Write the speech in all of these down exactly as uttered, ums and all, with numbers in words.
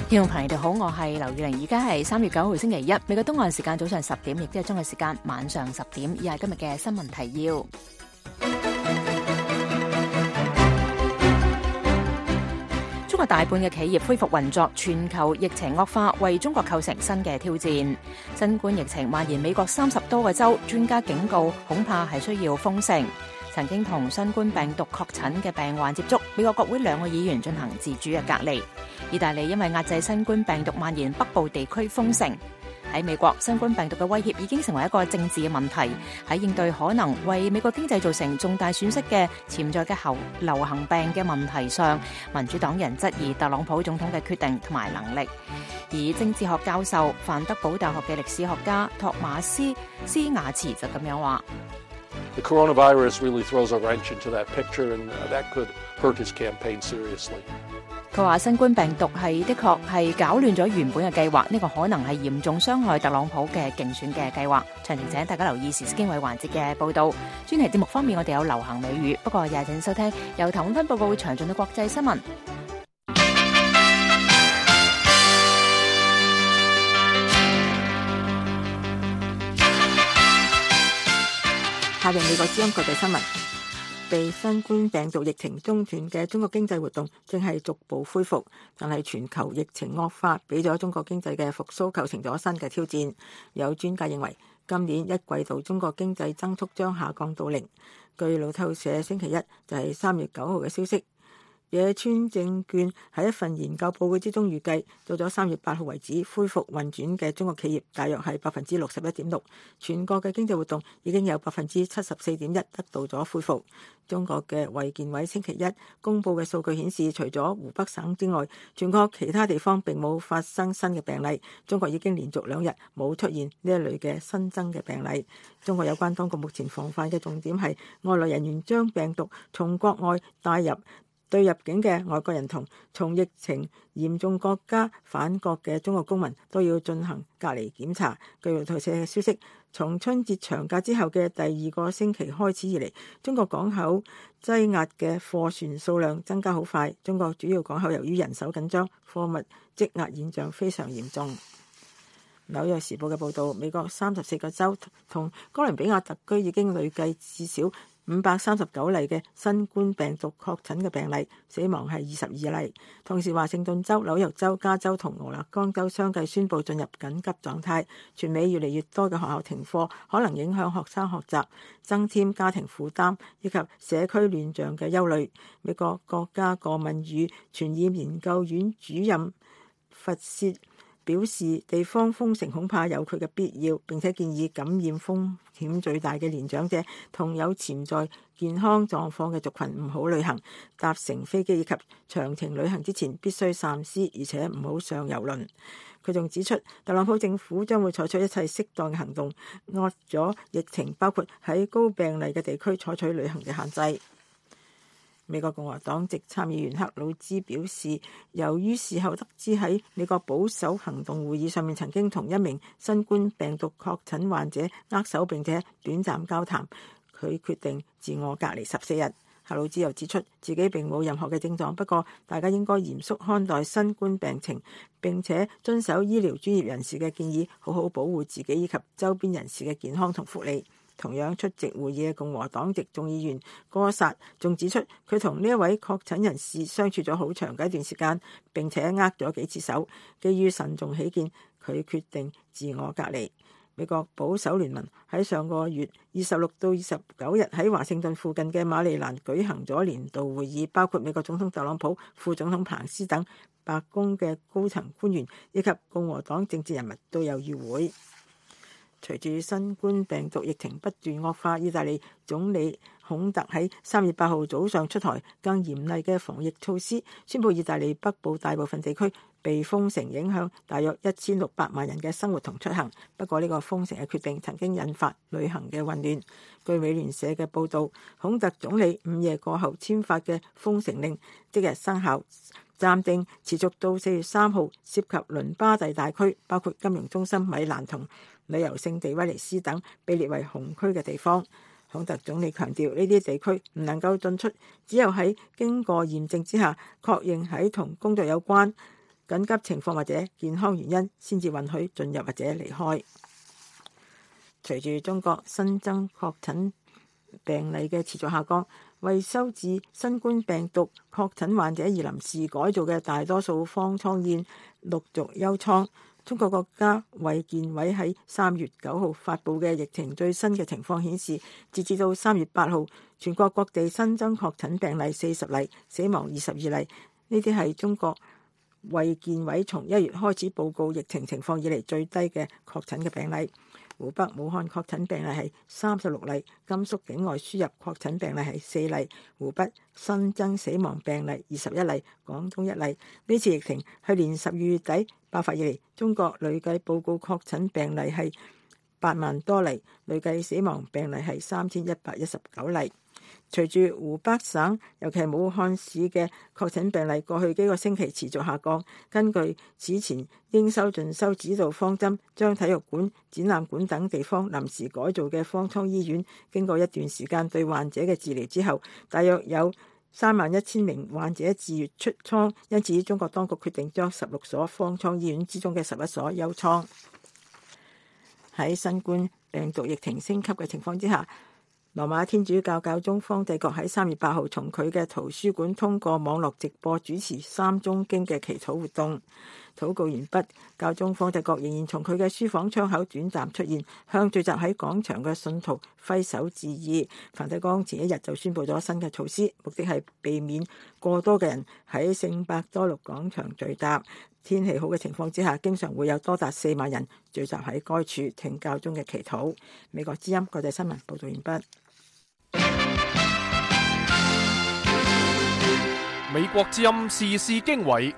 聽眾朋友哋好，我係劉宇玲，而家係三月九號星期一，美國東岸時間早上十點，亦即係中國時間晚上十點。以下今日嘅新聞提要：中國大半嘅企業恢復運作，全球疫情惡化為中國構成新嘅挑戰。新冠疫情蔓延美國三十多個州，專家警告恐怕係需要封城。曾經同新冠病毒確診嘅病患接觸，美國國會兩個議員進行自主嘅隔離。意大利因為壓制新冠病毒蔓延，北部地區封城。喺美國，新冠病毒嘅威脅已經成為一個政治嘅問題。喺應對可能為美國經濟造成重大損失嘅潛在嘅後流行病嘅問題上，民主黨人質疑特朗普總統嘅決定同埋能力。而政治學教授、范德堡大學嘅歷史學家托馬斯斯雅茨就咁樣話 ：The coronavirus really throws a wrench into that picture, and that could hurt his campaign seriously. 佢話新冠病毒係的確係搞亂咗原本嘅計劃，呢個可能係嚴重傷害特朗普嘅競選嘅計劃。詳情請大家留意時事經緯環節嘅報導。專題節目方面，我哋有流行美語，不過也請收聽由譚永芬報告會詳盡嘅國際新聞。 下面美國之音國際新聞。被新冠病毒疫情中斷嘅中國經濟活動正係逐步恢復，但係全球疫情惡化，俾咗中國經濟嘅復甦構成咗新嘅挑戰。有專家認為，今年一季度中國經濟增速將下降到零。據路透社星期一就係三月九號嘅消息，野村證券喺一份研究報告之中預計，到咗三月八號為止，恢復運轉嘅中國企業大約係百分之六十一點六，全國嘅經濟活動已經有百分之七十四點一得到咗恢復。中國嘅衛健委星期一公佈嘅數據顯示，除咗湖北省之外，全國其他地方並冇發生新嘅病例。中國已經連續兩日冇出現呢一類嘅新增嘅病例。中國有關當局目前防範嘅重點係外來人員將病毒從國外帶入。對入境嘅外國人同從疫情嚴重國家返國嘅中國公民都要進行隔離檢查。據路透社嘅消息，從春節長假之後嘅第二個星期開始以嚟，中國港口擠壓嘅貨船數量增加好快。中國主要港口由於人手緊張，貨物積壓現象非常嚴重。紐約時報嘅報導，美國三十四個州同哥倫比亞特區已經累計至少五百三十九例嘅新冠病毒確診嘅病例，死亡係二十二例。同時，華盛頓州、紐約州、加州同俄勒岡州相繼宣布進入緊急狀態。全美越嚟越多嘅學校停課，可能影響學生學習，增添家庭負擔以及社區亂象嘅憂慮。美國國家過敏與傳染研究院主任弗薛表示，地方封城恐怕有佢嘅必要，並且建議感染風險最大嘅年長者同有潛在健康狀況嘅族群唔好旅行，搭乘飛機以及長程旅行之前必須三思，而且唔好上郵輪。佢仲指出，特朗普政府將會採取一切適當嘅行動，遏咗疫情，包括喺高病例嘅地區採取旅行嘅限制。美國共和黨籍參議員克魯茲表示，由於事後得知喺美國保守行動會議上面曾經同一名新冠病毒確診患者握手並且短暫交談，佢決定自我隔離十四日。克魯茲又指出，自己並冇任何嘅症狀，不過大家應該嚴肅看待新冠病情，並且遵守醫療專業人士嘅建議，好好保護自己以及周邊人士嘅健康同福利。同樣出席會議嘅共和黨籍眾議員戈薩仲指出，佢同呢一位確診人士相處咗好長嘅一段時間，並且握咗幾次手。基於慎重起見，佢決定自我隔離。美國保守聯盟喺上個月二十六到二十九日喺華盛頓附近嘅馬里蘭舉行咗年度會議，包括美國總統特朗普、副總統彭斯等白宮嘅高層官員以及共和黨政治人物都有與會。隨住新冠病毒疫情不斷惡化，意大利總理孔特喺三月八號早上出台更嚴厲嘅防疫措施，宣布意大利北部大部分地區被封城，影響大約一千六百萬人嘅生活同出行。不過呢個封城嘅決定曾經引發旅行嘅混亂。據美聯社嘅報導，孔特總理午夜過後簽發嘅封城令即日生效，暫定持續到四月三號，涉及倫巴第大區，包括金融中心米蘭同旅遊勝地威尼斯等被列為紅區嘅地方。孔特總理強調，呢啲地區唔能夠進出，只有喺經過驗證之下確認喺同工作有關緊急情況或者健康原因先至允許進入或者離開。隨住中國新增確診病例嘅持續下降，為收治新冠病毒確診患者而臨時改造嘅大多數方艙醫院陸續休艙。中國國家衛健委喺三月九號發布嘅疫情最新嘅情況顯示，截至到三月八號，全國各地新增確診病例四十例，死亡二十二例。呢啲係中國衛健委從一月開始報告疫情情況以嚟最低嘅確診嘅病例。湖北武漢確診病例係三十六例，甘肅境外輸入確診病例係四例，湖北新增死亡病例二十一例，廣東一例。呢次疫情去年十二月底爆發以嚟，中國累計報告確診病例係八萬多例，累計死亡病例係三千一百一十九例。隨住湖北省，尤其係武漢市嘅確診病例過去幾個星期持續下降，根據此前應收盡收指導方針，將體育館、展覽館等地方臨時改造嘅方艙醫院，經過一段時間對患者嘅治療之後，大約有三萬一千名患者自願出艙，因此中國當局決定將十六所方艙醫院之中嘅十一所休艙。喺新冠病毒疫情升級嘅情況之下，羅馬天主教教宗方濟各喺三月八號從佢嘅圖書館通過網絡直播主持三中經嘅祈禱活動。禱告完畢，教宗方濟各仍然從佢嘅書房窗口短暫出現，向聚集喺廣場嘅信徒揮手致意。梵蒂岡前一日就宣布咗新嘅措施，目的係避免過多嘅人喺聖伯多祿廣場聚集。天氣好嘅情況之下，經常會有多達四萬人聚集喺該處聽教宗嘅祈禱。美國之音國際新聞報道完畢。 美國之音時事經緯，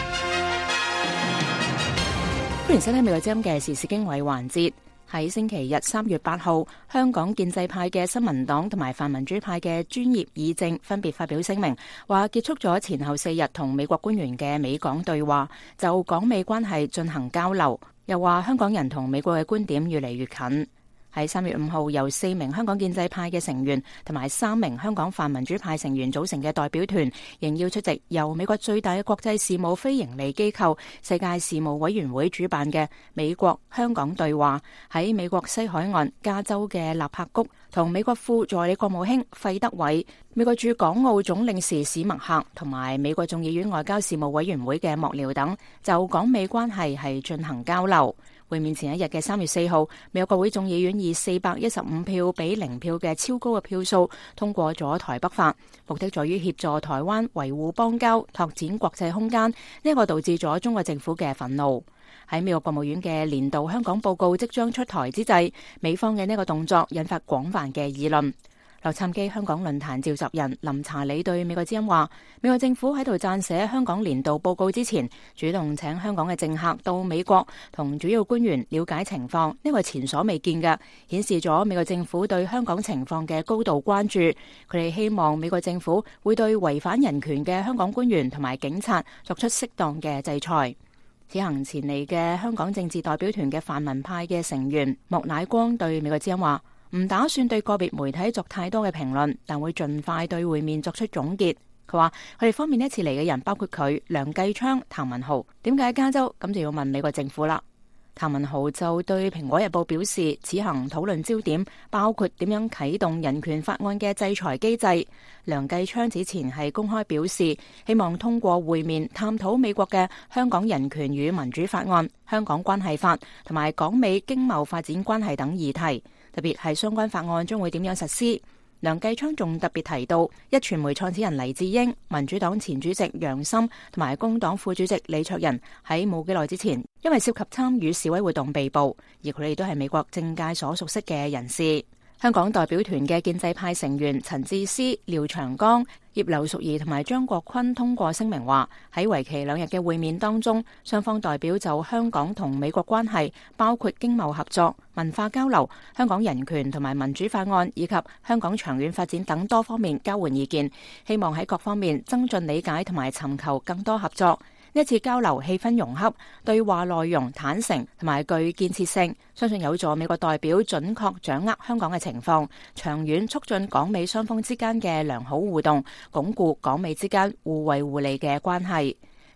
歡迎收聽美國之音嘅時事經緯環節。喺星期日三月八號，香港建制派嘅新民黨同埋泛民主派嘅專業議政分別發表聲明，話結束咗前後四日同美國官員嘅美港對話，就港美關係進行交流，又話香港人同美國嘅觀點越嚟越近。喺三月五號，由四名香港建制派嘅成員同埋三名香港泛民主派成員組成嘅代表團，應邀出席由美國最大嘅國際事務非營利機構世界事務委員會主辦嘅美國香港對話，喺美國西海岸加州嘅納柏谷，同美國副助理國務卿費德偉、美國駐港澳總領事史默克同埋美國眾議院外交事務委員會嘅幕僚等，就港美關係係進行交流。會面前一日嘅三月四號，美國國會眾議院以四百一十五票比零票嘅超高嘅票數通過咗台北法，目的在於協助台灣維護邦交、拓展國際空間。呢一個導致咗中國政府嘅憤怒。喺美國國務院嘅年度香港報告即將出台之際，美方嘅呢個動作引發廣泛嘅議論。洛杉磯香港論壇召集人林查理對美國之音話，美國政府喺度撰寫香港年度報告之前，主動請香港嘅政客到美國同主要官員了解情況，呢個前所未見嘅，顯示咗美國政府對香港情況嘅高度關注。佢哋希望美國政府會對違反人權嘅香港官員同埋警察作出適當嘅制裁。此行前嚟嘅香港政治代表團嘅泛民派嘅成員莫乃光對美國之音話，唔打算對個別媒體作太多嘅評論，但會盡快對會面作出總結。佢話佢哋方面一次嚟嘅人包括佢、梁繼昌、譚文豪。點解喺加州？咁就要問美國政府啦。譚文豪就對蘋果日報表示，此行討論焦點包括點樣啟動人權法案嘅制裁機制。梁繼昌此前係公開表示，希望通過會面探討美國嘅香港人權與民主法案、香港關係法同埋港美經貿發展關係等議題，特別係相關法案將會點樣實施。梁繼昌仲特別提到，壹傳媒創始人黎智英、民主黨前主席楊森同埋工黨副主席李卓人喺冇幾耐之前，因為涉及參與示威活動被捕，而佢哋都係美國政界所熟悉嘅人士。香港代表團嘅建制派成員陳智思、廖長江、葉劉淑儀同埋張國鈞通過聲明話，喺為期兩日嘅會面當中，雙方代表就香港同美國關係，包括經貿合作、文化交流、香港人權同埋民主法案以及香港長遠發展等多方面交換意見，希望喺各方面增進理解同埋尋求更多合作。呢一次交流氣氛融洽，對話內容坦誠同埋具建設性，相信有助美國代表準確掌握香港嘅情況，長遠促進港美雙方之間嘅良好互動，鞏固港美之間互惠互利嘅關係。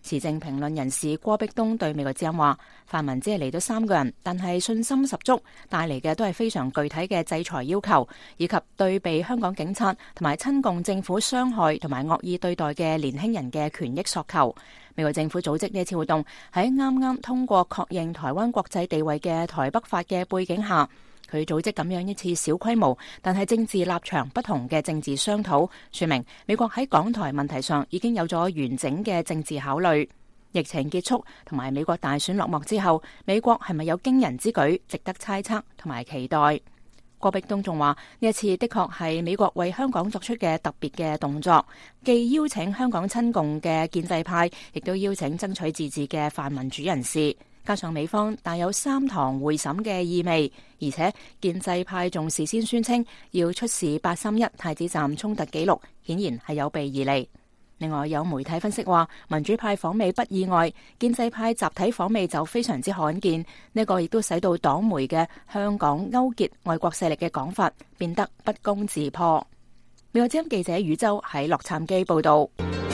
時政評論人士郭碧東對美國之音話：泛民只係嚟咗三個人，但係信心十足，帶嚟嘅都係非常具體嘅制裁要求，以及對被香港警察同埋親共政府傷害同埋惡意對待嘅年輕人嘅權益索求。美國政府組織呢一次活動喺啱啱通過確認台灣國際地位嘅台北法嘅背景下，佢組織咁樣一次小規模但係政治立場不同嘅政治商討，說明美國喺港台問題上已經有咗完整嘅政治考慮。疫情結束同埋美國大選落幕之後，美國係咪有驚人之舉，值得猜測同埋期待。郭碧東仲話：呢一次的確係美國為香港作出嘅特別嘅動作，既邀請香港親共嘅建制派，亦都邀請爭取自治嘅泛民主人士。加上美方帶有三堂會審嘅意味，而且建制派仲事先宣稱要出示八三一太子站衝突記錄，顯然係有備而嚟。另外有媒體分析話，民主派訪美不意外，建制派集體訪美就非常之罕見，呢個亦都使到黨媒嘅香港勾結外國勢力嘅講法變得不攻自破。美國之音記者宇宙喺洛杉磯報道。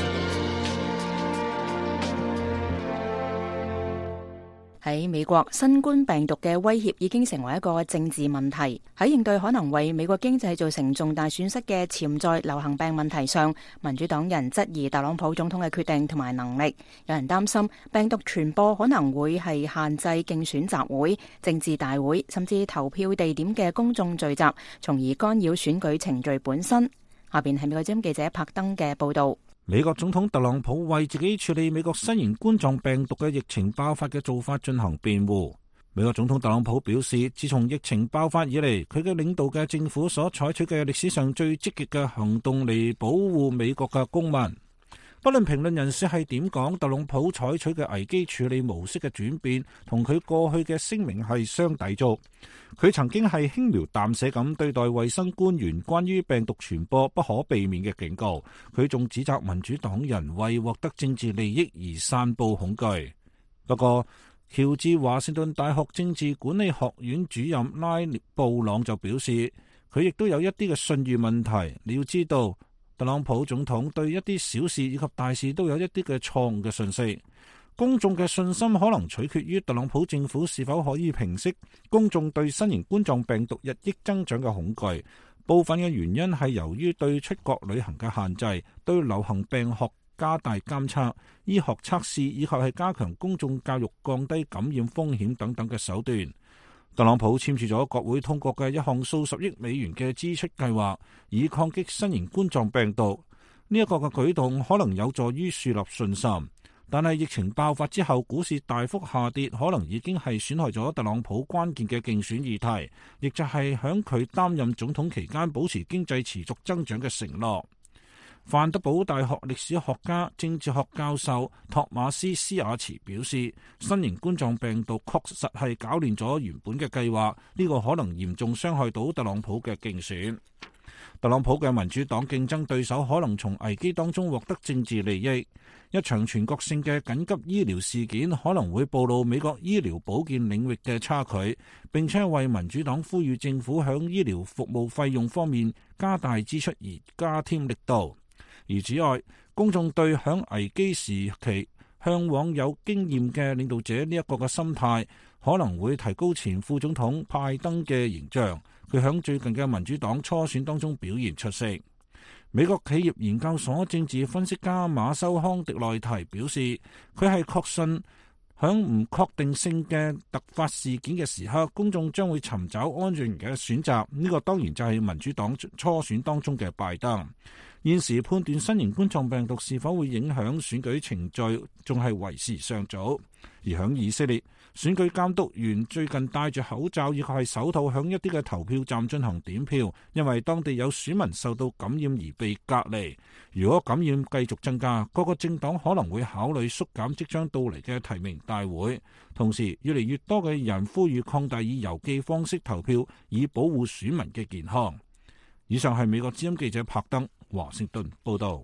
喺美國，新冠病毒嘅威脅已經成為一個政治問題。喺應對可能為美國經濟造成重大損失嘅潛在流行病問題上，民主黨人質疑特朗普總統嘅決定同埋能力。有人擔心病毒傳播可能會係限制競選集會、政治大會甚至投票地點嘅公眾聚集，從而干擾選舉程序本身。下邊係美國之音記者柏登嘅報道。 美國總統特朗普為自己處理美國新型冠狀病毒嘅疫情爆發嘅做法進行辯護。美國總統特朗普表示，自從疫情爆發以嚟，佢嘅領導嘅政府所採取嘅歷史上最積極嘅行動嚟保護美國嘅公民。不論評論人士係點講，特朗普採取嘅危機處理模式嘅轉變，同佢過去嘅聲明係相抵觸。佢曾經係輕描淡寫咁對待衛生官員關於病毒傳播不可避免嘅警告。佢仲指責民主黨人為獲得政治利益而散佈恐懼。不過，喬治華盛頓大學政治管理學院主任拉列布朗就表示，佢亦都有一啲嘅信譽問題。你要知道，特朗普總統對一啲小事以及大事都有一啲嘅錯誤嘅信息。公眾嘅信心可能取決於特朗普政府是否可以平息公眾對新型冠狀病毒日益增長嘅恐懼。部分嘅原因係由於對出國旅行嘅限制、對流行病學加大監測、醫學測試以及係加強公眾教育、降低感染風險等等嘅手段。特朗普簽署咗國會通過嘅一項數十億美元嘅支出計劃，以抗擊新型冠狀病毒。呢一個嘅舉動可能有助於樹立信心，但係疫情爆發之後，股市大幅下跌，可能已經係損害咗特朗普關鍵嘅競選議題，亦就係響佢擔任總統期間保持經濟持續增長嘅承諾。范德堡大學歷史學家、政治學教授托馬斯·斯亞茨表示，新型冠狀病毒確實係搞亂咗原本嘅計劃，呢個可能嚴重傷害到特朗普嘅競選。特朗普嘅民主黨競爭對手可能從危機當中獲得政治利益。一場全國性嘅緊急醫療事件可能會暴露美國醫療保健領域嘅差距，並且為民主黨呼籲政府響醫療服務費用方面加大支出而加添力度。而此外，公眾對響危機時期向往有經驗嘅領導者呢一個嘅心態，可能會提高前副總統拜登嘅形象。佢響最近嘅民主黨初選當中表現出色。美國企業研究所政治分析家馬修康迪內提表示，佢係確信響唔確定性嘅突發事件嘅時刻，公眾將會尋找安全嘅選擇。呢、這個當然就係民主黨初選當中嘅拜登。現時判斷新型冠狀病毒是否會影響選舉程序，仲係為時尚早。而響以色列，選舉監督員最近戴住口罩以及係手套響一啲嘅投票站進行點票，因為當地有選民受到感染而被隔離。如果感染繼續增加，各個政黨可能會考慮縮減即將到嚟嘅提名大會。同時，越嚟越多嘅人呼籲擴大以郵寄方式投票，以保護選民嘅健康。以上係美國之音記者柏登華盛頓報道。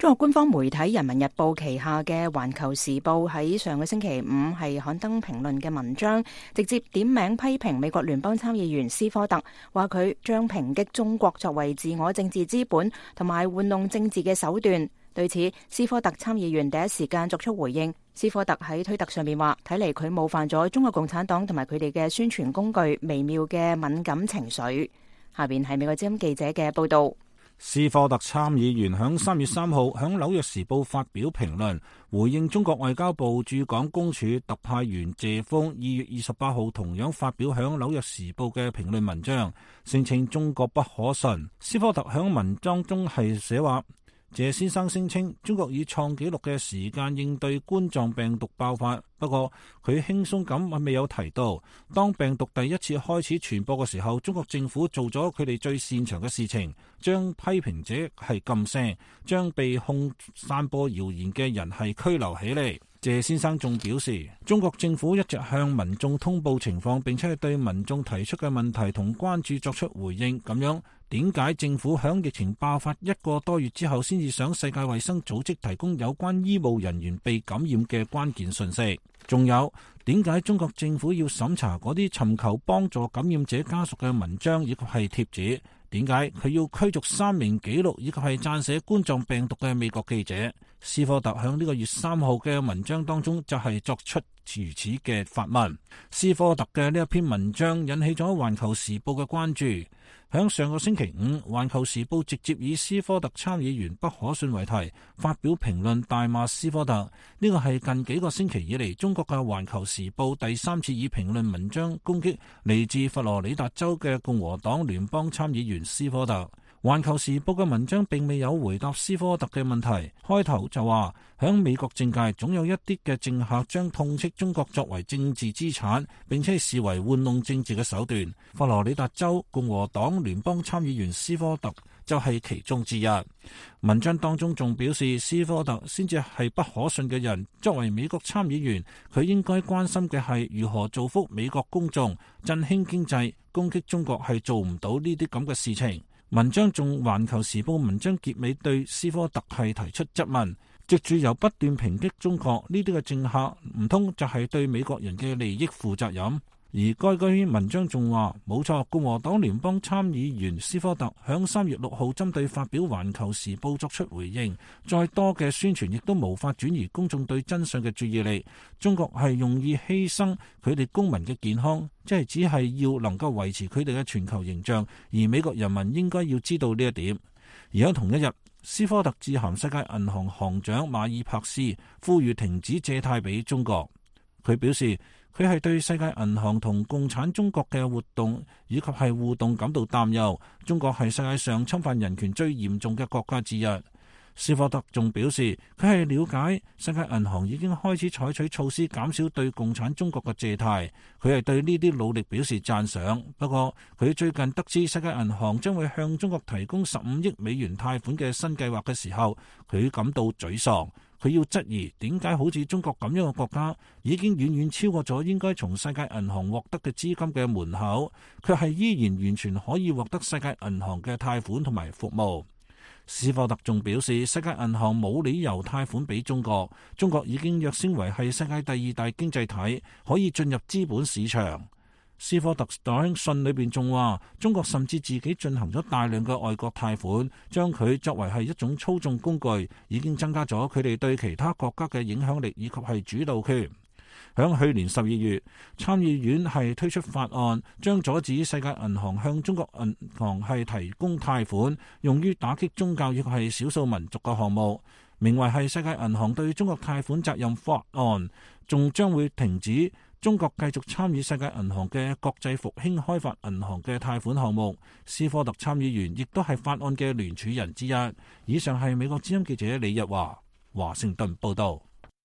中國官方媒體《人民日報》旗下嘅《環球時報》喺上個星期五係刊登評論嘅文章，直接點名批評美國聯邦參議員斯科特，話佢將抨擊中國作為自我政治資本同埋玩弄政治嘅手段。對此，斯科特參議員第一時間作出回應。斯科特喺推特上面話，睇嚟佢冒犯咗中國共產黨同埋佢哋嘅宣傳工具微妙嘅敏感情緒。下邊係美國之音記者嘅報道。 斯科特參議員響三月三號響紐約時報發表評論，回應中國外交部駐港公署特派員謝鋒二月二十八號同樣發表響紐約時報嘅評論文章，聲稱中國不可信。斯科特響文章中係寫話，謝先生聲稱中國以創紀錄嘅時間應對冠狀病毒爆發，不過佢輕鬆咁未有提到，當病毒第一次開始傳播嘅時候，中國政府做咗佢哋最擅長嘅事情，將批評者係禁聲，將被控散播謠言嘅人係拘留起嚟。謝先生仲表示，中國政府一直向民眾通報情況，並且係對民眾提出嘅問題同關注作出回應。咁樣點解政府響疫情爆發一個多月之後先至向世界衛生組織提供有關醫務人員被感染嘅關鍵信息？仲有點解中國政府要審查嗰啲尋求幫助感染者家屬嘅文章以及係貼紙？點解佢要驅逐三名記錄以及係撰寫冠狀病毒嘅美國記者？斯科特響呢個月三號嘅文章當中就係作出如此嘅發問。斯科特嘅呢一篇文章引起咗環球時報嘅關注。響上個星期五，環球時報直接以斯科特參議員不可信為題發表評論，大罵斯科特。呢個係近幾個星期以嚟中國嘅環球時報第三次以評論文章攻擊嚟自佛羅里達州嘅共和黨聯邦參議員斯科特。環球時報嘅文章並未有回答斯科特嘅問題，開頭就話響美國政界總有一啲嘅政客將痛斥中國作為政治資產，並且視為玩弄政治嘅手段。佛羅里達州共和黨聯邦參議員斯科特就係其中之一。文章當中仲表示，斯科特先至係不可信嘅人。作為美國參議員，佢應該關心嘅係如何造福美國公眾、振興經濟。攻擊中國係做唔到呢啲咁嘅事情。文章仲環球時報文章結尾對斯科特係提出質問，藉住由不斷抨擊中國呢啲嘅政客，唔通就係對美國人嘅利益負責任？而該篇文章仲話，冇錯，共和黨聯邦參議員斯科特響三月六號針對發表環球時報作出回應，再多嘅宣傳亦都無法轉移公眾對真相嘅注意力。中國係容易犧牲佢哋公民嘅健康，即係只係要能夠維持佢哋嘅全球形象，而美國人民應該要知道呢一點。而喺同一日，斯科特致函世界銀行行長馬爾帕斯，呼籲停止借貸俾中國。佢表示，佢係對世界銀行同共產中國嘅活動以及係互動感到擔憂。中國係世界上侵犯人權最嚴重嘅國家之一。斯科特仲表示，佢係了解世界銀行已經開始採取措施減少對共產中國嘅借貸，佢係對呢啲努力表示讚賞。不過佢最近得知世界銀行將會向中國提供十五億美元貸款嘅新計劃嘅時候，佢感到沮喪。佢要質疑點解好似中國咁樣嘅國家已經遠遠超過咗應該從世界銀行獲得嘅資金嘅門口，卻係依然完全可以獲得世界銀行嘅貸款同埋服務。斯科特仲表示，世界銀行冇理由貸款俾中國，中國已經躍升為係世界第二大經濟體，可以進入資本市場。斯科特喺信裏邊仲話，中國甚至自己進行咗大量嘅外國貸款，將佢作為係一種操縱工具，已經增加咗佢哋對其他國家嘅影響力以及係主導權。響去年十二月，參議院係推出法案，將阻止世界銀行向中國銀行係提供貸款，用於打擊宗教亦係少數民族嘅項目，名為係世界銀行對中國貸款責任法案，仲將會停止中國繼續參與世界銀行嘅國際復興開發銀行嘅貸款項目。斯科特參議員亦都係法案嘅聯署人之一。以上係美國之音記者李日華華盛頓報道。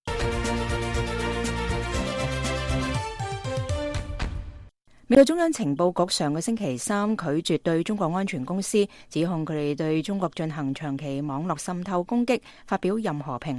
美國中央情報局上個星期三拒絕對中國安全公司指控佢哋對中國進行長期網絡滲透攻擊發表任何評論。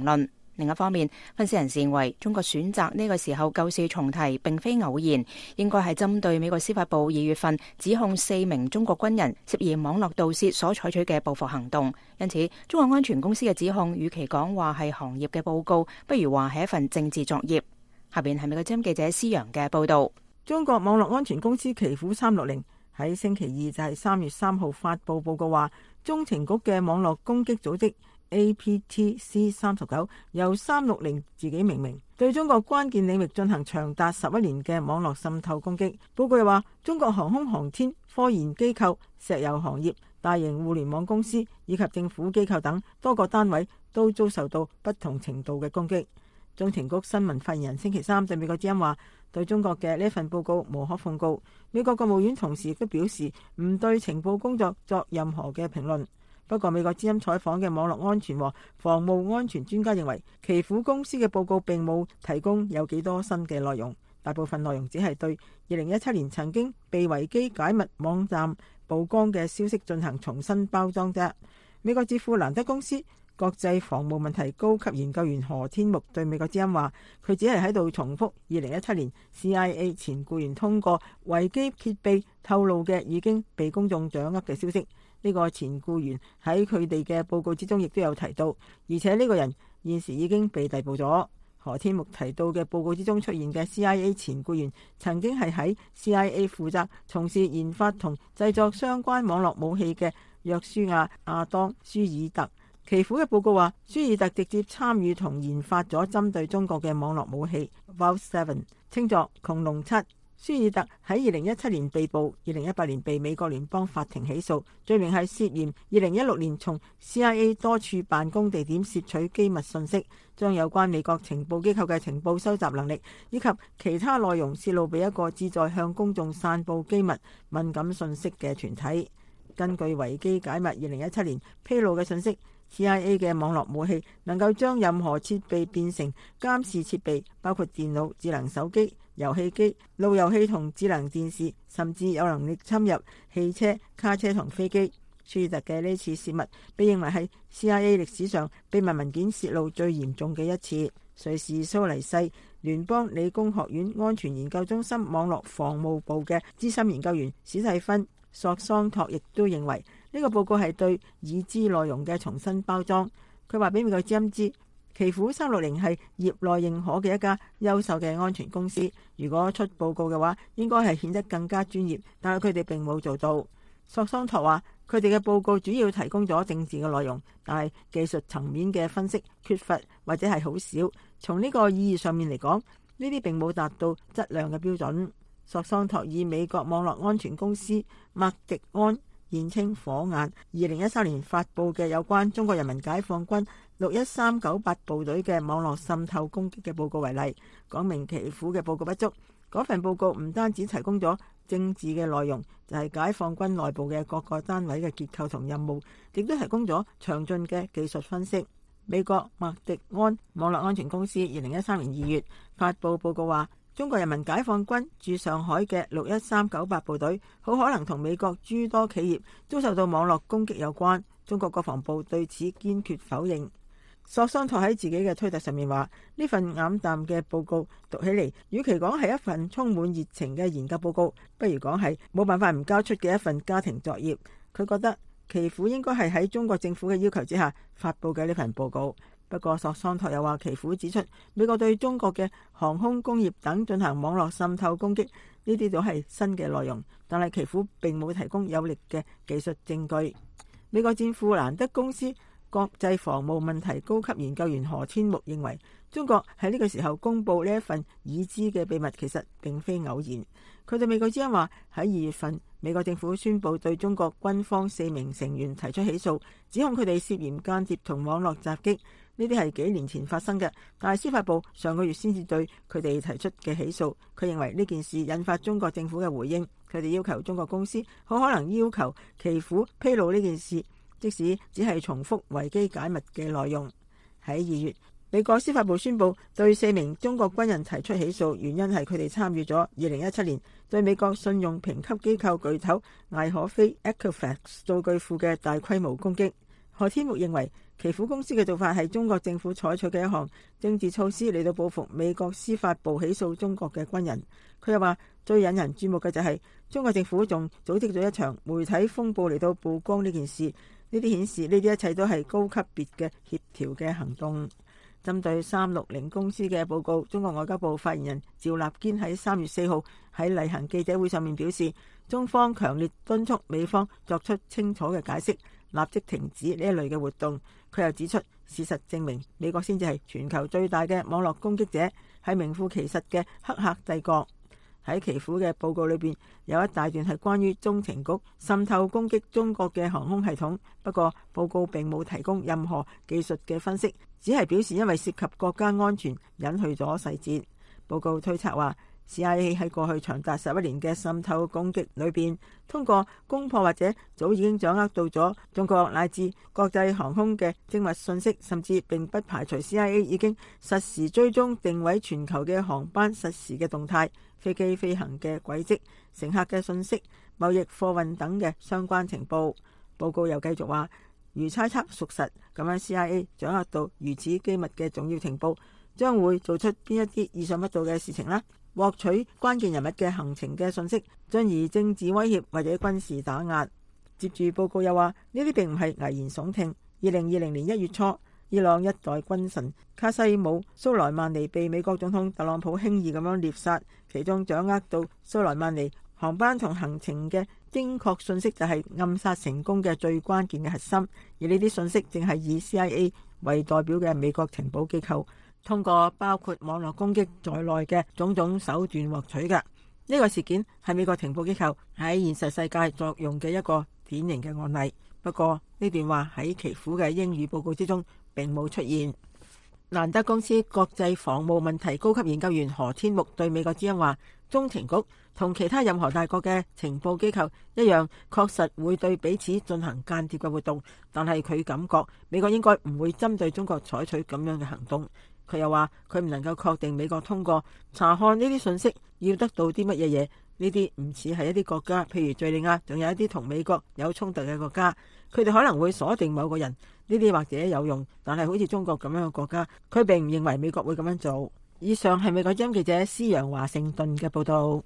另一方面，分析人士認為中國選擇呢個時候舊事重提並非偶然，應該係針對美國司法部二月份指控四名中國軍人涉嫌網絡盜竊所採取嘅報復行動。因此，中國安全公司嘅指控與其講話係行業嘅報告，不如話係一份政治作業。下邊係美國之音記者施洋嘅報導。 中國網絡安全公司奇虎三六零喺星期二就係三月三號發布報告話，中情局嘅網絡攻擊組織A P T C 三十九由三六零自己命名，對中國關鍵領域進行長達十一年嘅網絡滲透攻擊。報告又話，中國航空航天、科研機構、石油行業、大型互聯網公司以及政府機構等多個單位都遭受到不同程度嘅攻擊。中情局新聞發言人星期三對美國之音話，對中國嘅呢份報告無可奉告。美國國務院同時亦都表示唔對情報工作作任何嘅評論。不過，美國之音採訪嘅網絡安全和防務安全專家認為，奇虎公司嘅報告並冇提供有幾多新嘅內容，大部分內容只係對二零一七年曾經被維基解密網站曝光嘅消息進行重新包裝啫。美國智庫蘭德公司國際防務問題高級研究員何天木對美國之音話，佢只係喺度重複二零一七年 C I A 前僱員通過維基揭秘透露嘅已經被公眾掌握嘅消息。呢個前僱員喺佢哋嘅報告之中亦都有提到，而且呢個人現時已經被逮捕咗。何天木提到嘅報告之中出現嘅 C I A 前僱員，曾經係喺 C I A 負責從事研發同製作相關網絡武器嘅約書亞·亞當·舒爾特。奇虎嘅報告話，舒爾特直接參與同研發咗針對中國嘅網絡武器 Vault 七，稱作穹窿七。舒爾特喺二零一七年被捕，二零一八年被美國聯邦法庭起訴，罪名係涉嫌二零一六年從 C I A 多處辦公地點竊取機密信息，將有關美國情報機構嘅情報收集能力以及其他內容泄露俾一個旨在向公眾散佈機密敏感信息嘅團體。根據維基解密二零一七年披露嘅信息，C I A 嘅網絡武器能夠將任何設備變成監視設備，包括電腦、智能手機、遊戲機、路由器同智能電視，甚至有能力侵入汽車、卡車同飛機。舒爾特嘅呢次泄密被認為係 C I A 歷史上秘密文件泄露最嚴重嘅一次。瑞士蘇黎世聯邦理工學院安全研究中心網絡防務部嘅資深研究員史蒂芬索桑托亦都認為呢個報告係對已知內容嘅重新包裝。佢話俾美國之音知，奇虎三六零係業內認可嘅一家優秀嘅安全公司，如果出報告嘅話，應該係顯得更加專業，但係佢哋並冇做到。索桑托話，佢哋嘅報告主要提供咗政治嘅內容，但係技術層面嘅分析缺乏或者係好少。從呢個意義上面嚟講，呢啲並冇達到質量嘅標準。索桑托以美國網絡安全公司麥迪安，現稱火眼，二零一三年發布嘅有關中國人民解放軍六一三九八部隊嘅網絡滲透攻擊嘅報告為例，講明奇虎嘅報告不足。嗰份報告唔單止提供咗政治嘅內容，就係解放軍內部嘅各個單位嘅結構同任務，亦都提供咗詳盡嘅技術分析。美國麥迪安網絡安全公司二零一三年二月發布報告話，中國人民解放軍駐上海嘅六一三九八部隊好可能同美國諸多企業遭受到網絡攻擊有關。中國國防部對此堅決否認。索桑托喺自己嘅推特上面話，呢份黯淡嘅報告讀起嚟，與其講係一份充滿熱情嘅研究報告，不如講係冇辦法唔交出嘅一份家庭作業。佢覺得奇虎應該係喺中國政府嘅要求之下發布嘅呢份報告。不過索桑托又話，奇虎指出美國對中國嘅航空工業等進行網絡滲透攻擊，呢啲都係新嘅內容，但係奇虎並冇提供有力嘅技術證據。美國智庫蘭德公司國際防務問題高級研究員何天木認為，中國喺呢個時候公布呢一份已知嘅秘密，其實並非偶然。佢對美國之音話，喺二月份，美國政府宣布對中國軍方四名成員提出起訴，指控佢哋涉嫌間諜同網絡襲擊。呢啲係幾年前發生嘅，但係司法部上個月先至對佢哋提出嘅起訴。佢認為呢件事引發中國政府嘅回應，佢哋要求中國公司好可能要求奇虎披露呢件事，即使只係重複維基解密嘅內容。喺二月，美國司法部宣布對四名中國軍人提出起訴，原因係佢哋參與咗二零一七年對美國信用評級機構巨頭艾可菲 Equifax 數據庫嘅大規模攻擊。 何天木認為，奇虎公司嘅做法係中國政府採取嘅一項政治措施嚟到報復美國司法部起訴中國嘅軍人。佢又話，最引人注目嘅就係中國政府仲組織咗一場媒體風暴嚟到曝光呢件事。呢啲顯示呢啲一切都係高級別嘅協調嘅行動。針對三六零公司嘅報告，中國外交部發言人趙立堅喺三月四號喺例行記者會上面表示，中方強烈敦促美方作出清楚嘅解釋，立即停止呢一類嘅活動。佢又指出，事實證明美國先至係全球最大嘅網絡攻擊者，係名副其實嘅黑客帝國。喺奇虎嘅報告裏邊有一大段係關於中情局滲透攻擊中國嘅航空系統，不過報告並冇提供任何技術嘅分析，只係表示因為涉及國家安全隱去咗細節。報告推測話，C I A 喺過去長達十一年嘅滲透攻擊裏邊，通過攻破或者早已經掌握到咗中國乃至國際航空嘅精密信息，甚至並不排除 C I A 已經實時追蹤定位全球嘅航班實時嘅動態、飛機飛行嘅軌跡、乘客嘅信息、貿易貨運等嘅相關情報。報告又繼續話，如猜測屬實，咁樣 C I A 掌握到如此機密嘅重要情報，將會做出邊一啲意想不到嘅事情呢？獲取關鍵人物嘅行程嘅信息，進而政治威脅或者軍事打壓。接住報告又話，呢啲並唔係危言聳聽。二零二零年一月初，伊朗一代軍神卡西姆蘇萊曼尼被美國總統特朗普輕易咁樣獵殺，其中掌握到蘇萊曼尼航班同行程嘅精確信息就係暗殺成功嘅最關鍵嘅核心，而呢啲信息正係以 C I A 為代表嘅美國情報機構通過包括網絡攻擊在內嘅種種手段獲取嘅。呢個事件係美國情報機構喺現實世界作用嘅一個典型嘅案例。不過呢段話喺奇虎嘅英語報告之中並冇出現。蘭德公司國際防務問題高級研究員何天木對美國之音話，中情局同其他任何大國嘅情報機構一樣，確實會對彼此進行間諜嘅活動，但係佢感覺美國應該唔會針對中國採取咁樣嘅行動。佢又話，佢唔能夠確定美國通過查看呢啲信息要得到啲乜嘢嘢。呢啲唔似係一啲國家，譬如敘利亞，仲有一啲同美國有衝突嘅國家，佢哋可能會鎖定某個人，呢啲或者有用，但係好似中國咁樣嘅國家，佢並唔認為美國會咁樣做。以上係美國之音記者施陽華盛頓嘅報道。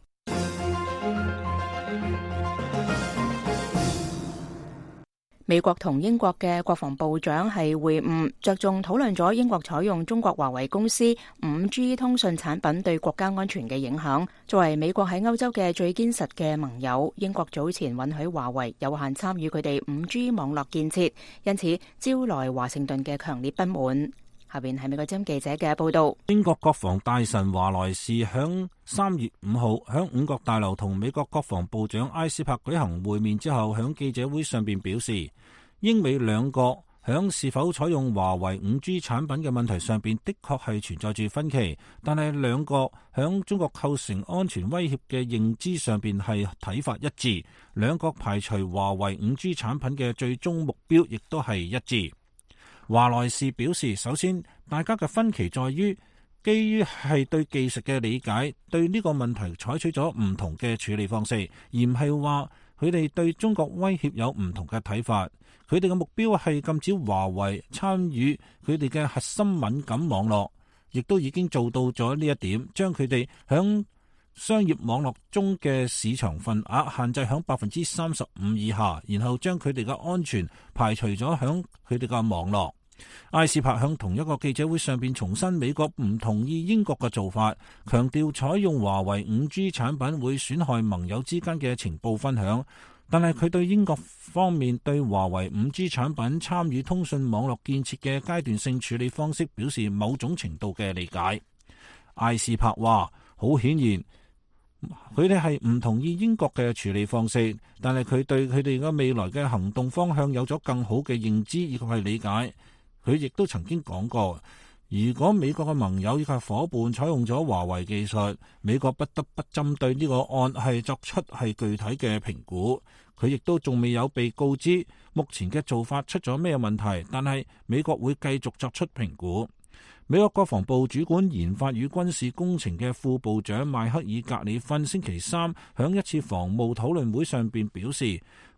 美國同英國嘅國防部長係會晤，着重討論咗英國採用中國華為公司五 G 通訊產品對國家安全嘅影響。作為美國喺歐洲嘅最堅實嘅盟友，英國早前允許華為有限參與佢哋五 G 網絡建設，因此招來華盛頓嘅強烈不滿。下邊係美國之音記者嘅報道。 英國國防大臣華萊士響三月五號響五角大樓同美國國防部長埃斯珀舉行會面之後，響記者會上邊表示，英美兩國響是否採用華為五 G 產品嘅問題上邊的確係存在住分歧，但係兩國響中國構成安全威脅嘅認知上邊係睇法一致，兩國排除華為五 G 產品嘅最終目標亦都係一致。華萊士表示，首先大家嘅分歧在於，基於係對技術嘅理解，對呢個問題採取咗唔同嘅處理方式，而唔係話佢哋對中國威脅有唔同嘅睇法。佢哋嘅目標係禁止華為參與佢哋嘅核心敏感網絡，亦都已經做到咗呢一點，將佢哋響商業網絡中嘅市場份額限制響百分之三十五以下，然後將佢哋嘅安全排除咗響佢哋嘅網絡。埃斯珀向同一個記者會上邊重申美國唔同意英國嘅做法，強調採用華為五 G 產品會損害盟友之間嘅情報分享，但係佢對英國方面對華為五 G 產品參與通訊網絡建設嘅階段性處理方式表示某種程度嘅理解。埃斯珀話，好顯然佢哋係唔同意英國嘅處理方式，但係佢對佢哋嘅未來嘅行動方向有咗更好嘅認知以及係理解。佢亦都曾經講過，如果美國嘅盟友以及夥伴採用咗華為技術，美國不得不針對呢個案係作出係具體嘅評估。佢亦都仲未有被告知目前嘅做法出咗咩問題，但係美國會繼續作出評估。美國國防部主管研發與軍事工程嘅副部長邁克爾格里芬星期三響一次防務討論會上邊表示，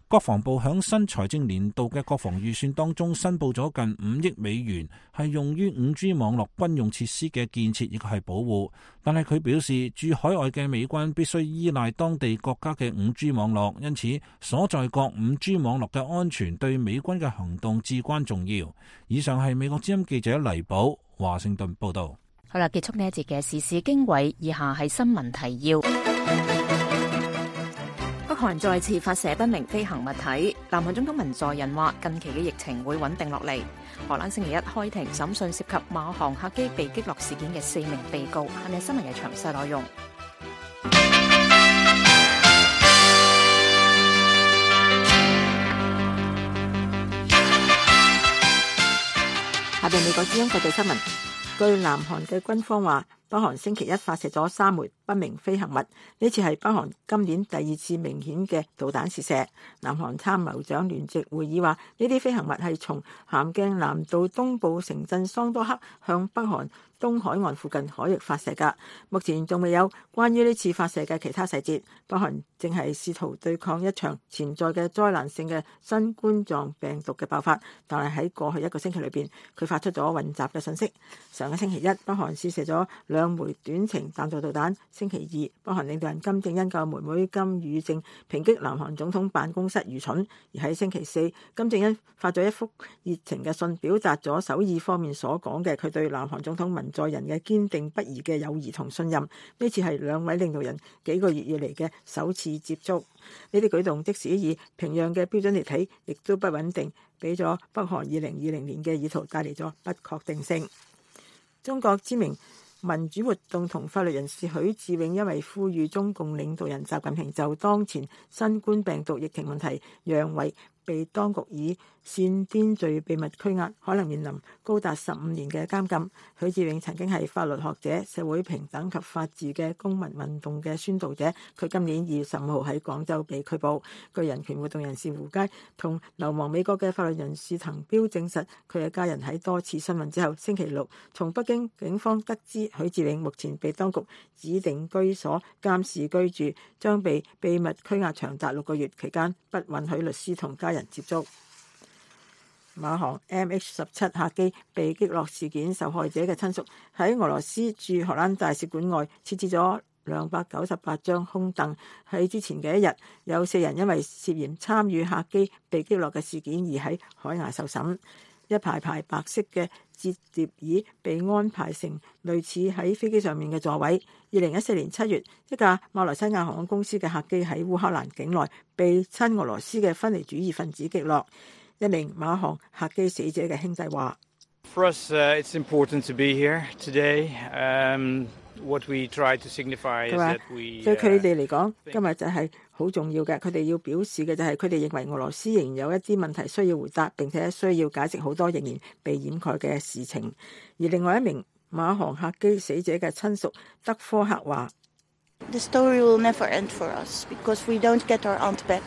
國防部響新財政年度嘅國防預算當中申報咗近五億美元，係用於五 G 網絡軍用設施嘅建設，亦係保護。但係佢表示，駐海外嘅美軍必須依賴當地國家嘅五 G 網絡，因此所在國五 G 網絡嘅安全對美軍嘅行動至關重要。以上係美國之音記者黎寶華盛頓報道。 好啦，結束呢一節嘅時事經緯，以下係新聞提要。北韓再次發射不明飛行物體，南韓總統文在寅話近期嘅疫情會穩定落嚟。荷蘭星期一開庭審訊涉及馬航客機被擊落事件嘅四名被告，係咪新聞嘅詳細內容？ 下邊美國之音國際新聞。據南韓嘅軍方話，北韓星期一發射咗三枚不明飛行物，呢次係北韓今年第二次明顯嘅導彈試射。南韓參謀長聯席會議話，呢啲飛行物係從咸鏡南道東部城鎮桑多克向北韓東海岸附近海域發射㗎。目前仲未有關於呢次發射嘅其他細節。北韓正係試圖對抗一場潛在嘅災難性嘅新冠狀病毒嘅爆發，但係喺過去一個星期裏邊，佢發出咗混雜嘅信息。上個星期一，北韓試射咗兩枚短程彈道導彈。星期二，北韓領導人金正恩嘅妹妹金與正抨擊南韓總統辦公室愚蠢。而喺星期四，金正恩發咗一幅熱情嘅信，表達咗首爾方面所講嘅佢對南韓總統文在寅嘅堅定不移嘅友誼同信任。呢次係兩位領導人幾個月以嚟嘅首次接觸。呢啲舉動即使以平壤嘅標準嚟睇，亦都不穩定，俾咗北韓二零二零年嘅意圖帶嚟咗不確定性。中國知名民主活動同法律人士許志永因為呼籲中共領導人習近平就當前新冠病毒疫情問題讓位，被當局以煽顛罪秘密拘押，可能面臨高達十五年嘅監禁。許志永曾經係法律學者、社會平等及法治嘅公民運動嘅宣導者。佢今年二月十五號喺廣州被拘捕。據人權活動人士胡佳同流亡美國嘅法律人士滕彪證實，佢嘅家人喺多次詢問之後，星期六從北京警方得知許志永目前被當局指定居所監視居住，將被秘密拘押長達六個月，期間不允許律師同家人接觸。馬航 M H 十七 客機被擊落事件受害者嘅親屬喺俄羅斯駐荷蘭大使館外設置咗兩百九十八張空凳。喺之前嘅一日，有四人因為涉嫌參與客機被擊落嘅事件而喺海牙受審。一排排白色嘅摺疊椅被安排成類似喺飛機上面嘅座位。二零一四年七月，一架馬來西亞航空公司嘅客機喺烏克蘭境內被親俄羅斯嘅分離主義分子擊落。一名馬航客機死者嘅兄弟話 ：For us, uh, it's important to be here today. Um, what we try to signify is that we. 對佢哋嚟講，今日就係好重要嘅。佢哋要表示嘅就係佢哋認為俄羅斯仍然有一啲問題需要回答，並且需要解釋好多仍然被掩蓋嘅事情。而另外一名馬航客機死者嘅親屬德科克話 ：The story will never end for us because we don't get our aunt back.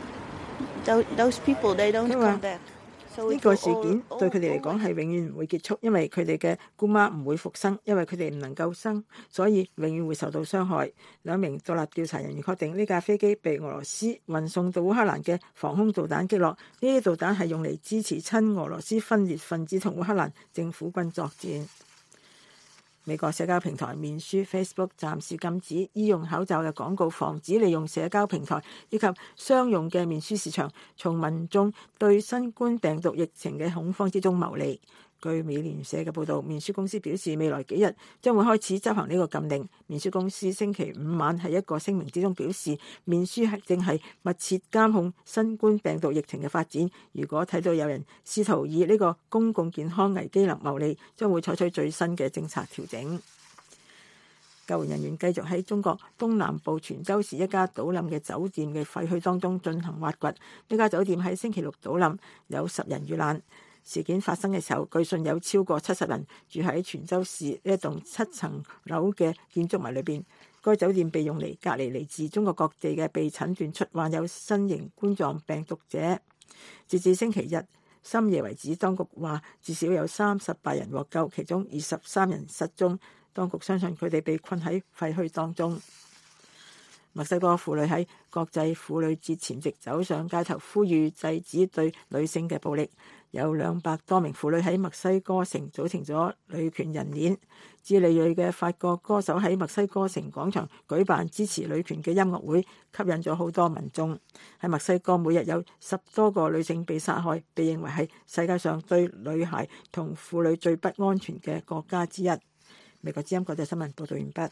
Those people, they don't come back. 呢個事件對佢哋嚟講係永遠唔會結束，因為佢哋嘅姑媽唔會復生，因為佢哋唔能夠生，所以永遠會受到傷害。兩名獨立調查人員確定呢架飛機被俄羅斯運送到烏克蘭嘅防空導彈擊落，呢啲導彈係用嚟支持親俄羅斯分裂分子同烏克蘭政府軍作戰。美國社交平台面書 Facebook 暫時禁止醫用口罩嘅廣告，防止利用社交平台以及商用嘅面書市場從民眾對新冠病毒疫情嘅恐慌之中牟利。據美聯社嘅報導，面書公司表示未來幾日將會開始執行呢個禁令。面書公司星期五晚喺一個聲明之中表示，面書係正係密切監控新冠病毒疫情嘅發展。如果睇到有人試圖以呢個公共健康危機能牟利，將會採取最新嘅政策調整。救援人員繼續喺中國東南部泉州市一家倒冧嘅酒店嘅廢墟當中進行挖掘。呢家酒店喺星期六倒冧，有十人遇難。事件發生嘅時候，據信有超過七十人住喺泉州市呢一棟七層樓嘅建築物裏邊。該酒店被用嚟隔離嚟自中國各地嘅被診斷出患有新型冠狀病毒者。截至星期日深夜為止，當局話至少有三十八人獲救，其中二十三人失蹤。當局相信佢哋被困喺廢墟當中。 墨西哥婦女喺國際婦女節前夕走上街頭，呼籲制止對女性嘅暴力。有兩百多名婦女喺墨西哥城組成咗女權人鏈。智利裔嘅法國歌手喺墨西哥城廣場舉辦支持女權嘅音樂會，吸引咗好多民眾。喺墨西哥，每日有十多個女性被殺害，被認為係世界上對女孩同婦女最不安全嘅國家之一。美國之音國際新聞報道完畢。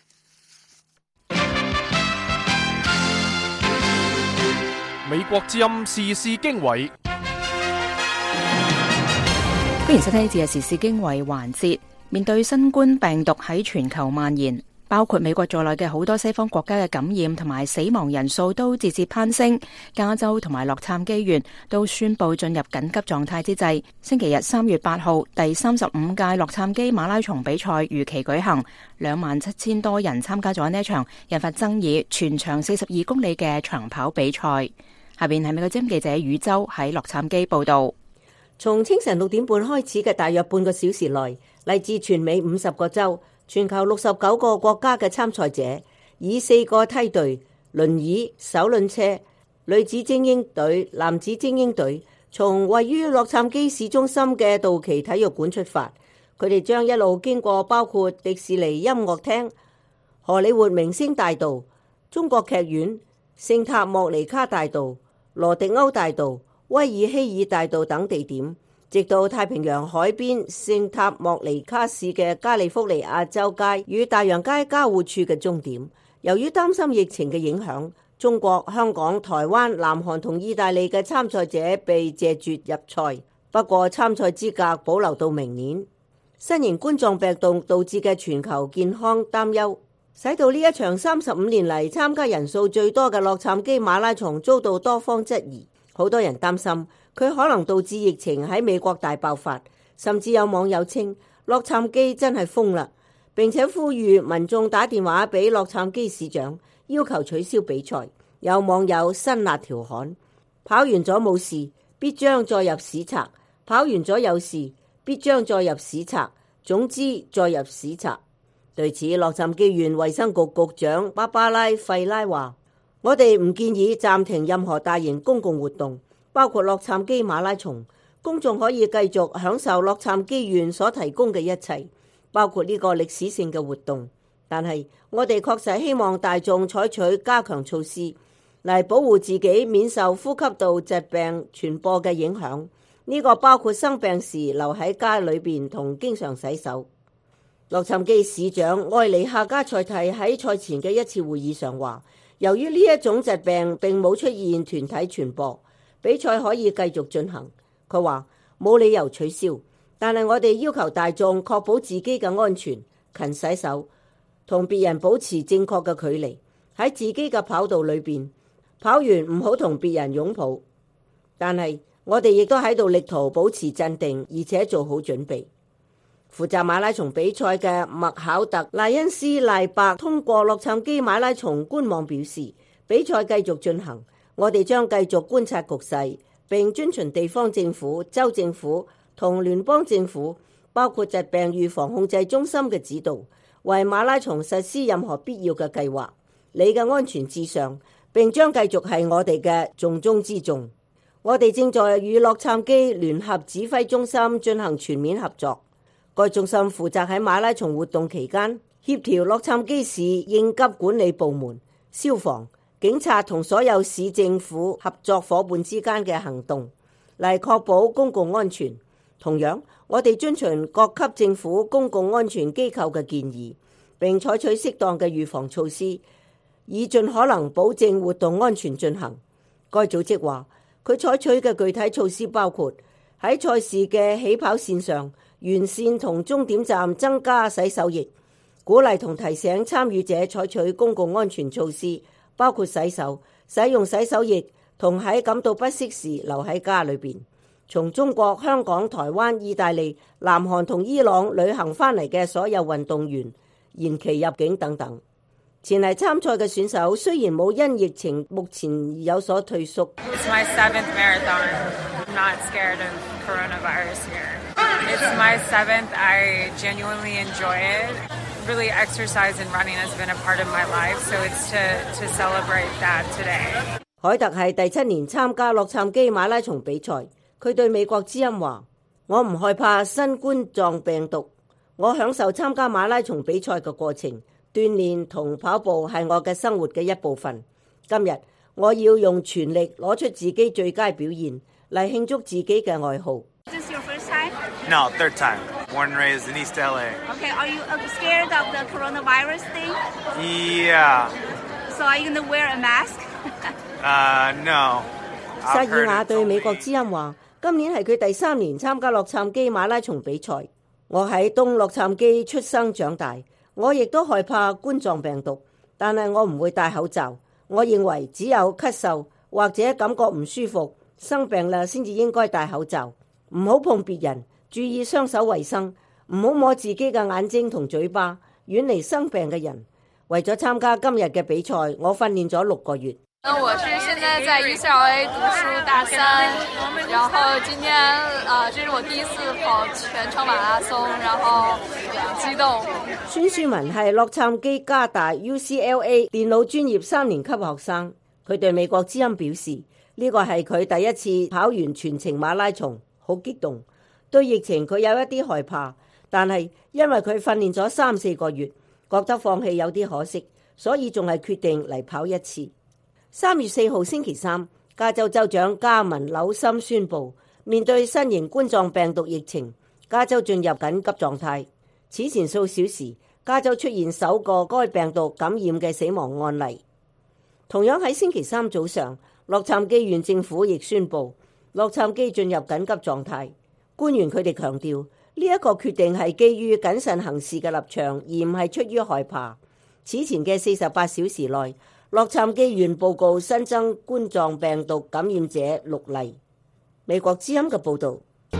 美國之音時事經緯。 歡迎收聽呢節嘅時事經緯環節。面對新冠病毒喺全球蔓延，包括美國在內嘅好多西方國家嘅感染同埋死亡人數都節節攀升。加州同埋洛杉磯縣都宣布進入緊急狀態之際，星期日三月八號，第三十五屆洛杉磯馬拉松比賽如期舉行，兩萬七千多人參加咗呢一場引發爭議、全長四十二公里嘅長跑比賽。下邊係美國之音記者宇洲喺洛杉磯報道。 從清晨六點半開始嘅大約半個小時內，嚟自全美五十個州、全球六十九個國家嘅參賽者，以四個梯隊、輪椅、手輪車、女子精英隊、男子精英隊，從位於洛杉磯市中心嘅道奇體育館出發。佢哋將一路經過包括迪士尼音樂廳、荷里活明星大道、中國劇院、聖塔莫尼卡大道、羅迪歐大道、威爾希爾大道等地點，直到太平洋海邊聖塔莫尼卡市嘅加利福尼亞州街與大洋街交匯處嘅終點。由於擔心疫情嘅影響，中國、香港、台灣、南韓同意大利嘅參賽者被謝絕入賽，不過參賽資格保留到明年。新型冠狀病毒導致嘅全球健康擔憂，使到呢一場三十五年嚟參加人數最多嘅洛杉磯馬拉松遭到多方質疑。好多人擔心佢可能導致疫情喺美國大爆發，甚至有網友稱洛杉磯真係瘋啦，並且呼籲民眾打電話俾洛杉磯市長要求取消比賽。有網友辛辣調侃：跑完咗冇事，必將載入史冊；跑完咗有事，必將載入史冊。總之載入史冊。對此，洛杉磯縣衛生局局長芭芭拉費拉話：我哋唔建議暫停任何大型公共活動，包括洛杉磯馬拉松。公眾可以繼續享受洛杉磯縣所提供嘅一切，包括呢個歷史性嘅活動。但係我哋確實希望大眾採取加強措施嚟保護自己免受呼吸道疾病傳播嘅影響。呢個包括生病時留喺家裏邊同經常洗手。洛杉磯市長埃里夏加塞蒂喺賽前嘅一次會議上話，由於呢一種疾病並冇出現團體傳播，比賽可以繼續進行。佢話冇理由取消，但係我哋要求大眾確保自己嘅安全，勤洗手，同別人保持正確嘅距離，喺自己嘅跑道裏邊跑完唔好同別人擁抱。但係我哋亦都喺度力圖保持鎮定，而且做好準備。負責馬拉松比賽嘅麥考特賴恩斯賴伯通過洛杉磯馬拉松官網表示，比賽繼續進行，我哋將繼續觀察局勢，並遵循地方政府、州政府同聯邦政府，包括疾病預防控制中心嘅指導，為馬拉松實施任何必要嘅計劃。你嘅安全至上，並將繼續係我哋嘅重中之重。我哋正在與洛杉磯聯合指揮中心進行全面合作。該中心負責喺馬拉松活動期間協調洛杉磯市應急管理部門、消防、警察同所有市政府合作夥伴之間嘅行動，嚟確保公共安全。同樣，我哋遵循各級政府公共安全機構嘅建議，並採取適當嘅預防措施，以盡可能保證活動安全進行。該組織話，佢採取嘅具體措施包括喺賽事嘅起跑線上、沿線同終點站增加洗手液，鼓勵同提醒參與者採取公共安全措施，包括洗手、使用洗手液同喺感到不適時留喺家裏邊。從中國、香港、台灣、意大利、南韓同伊朗旅行翻嚟嘅所有運動員延期入境等等。前嚟參賽嘅選手雖然冇因疫情目前有所退縮。 It's my seventh marathon. I'm not scared of coronavirus here. It's my seventh. I genuinely enjoy it. really exercise and running has been a part of my life, so it's to, to celebrate that today. 凱特係第七年參加洛杉磯馬拉松比賽，佢對美國之音話：我唔害怕新冠狀病毒，我享受參加馬拉松比賽嘅過程，鍛鍊同跑步係我嘅生活嘅一部分。今日我要用全力攞出自己最佳表現嚟慶祝自己嘅愛好。 Is this your first time? No, third time. Born and raised in East L A. Okay, are you scared of the coronavirus thing? Yeah. So are you going to wear a mask? Uh, no. 薩爾瓦對美國之音話：今年係佢第三年參加洛杉磯馬拉松比賽。我喺東洛杉磯出生長大，我亦都害怕冠狀病毒，但係我唔會戴口罩。我認為只有咳嗽或者感覺唔舒服、生病啦先至應該戴口罩。唔好碰別人，注意雙手衛生，唔好摸自己嘅眼睛同嘴巴，遠離生病嘅人。為咗參加今日嘅比賽，我訓練咗六個月。 嗯，我是現在在 U C L A 讀書大三，然後今天啊，這是我第一次跑全程馬拉松，然後很激動。 孫樹文係洛杉磯加大 U C L A 電腦專業三年級學生，佢對美國之音表示，呢個係佢第一次跑完全程馬拉松，好激動。對疫情佢有一啲害怕，但係因為佢訓練咗三四個月，覺得放棄有啲可惜，所以仲係決定嚟跑一次。三月四號星期三，加州州長加文紐森宣布，面對新型冠狀病毒疫情，加州進入緊急狀態。此前數小時，加州出現首個該病毒感染嘅死亡案例。同樣喺星期三早上，洛杉磯縣政府亦宣布，洛杉磯進入緊急狀態。官員佢哋強調，呢一個決定係基於謹慎行事嘅立場，而唔係出於害怕。此前嘅四十八小時內，洛杉磯縣報告新增冠狀病毒感染者六例。美國之音嘅報導。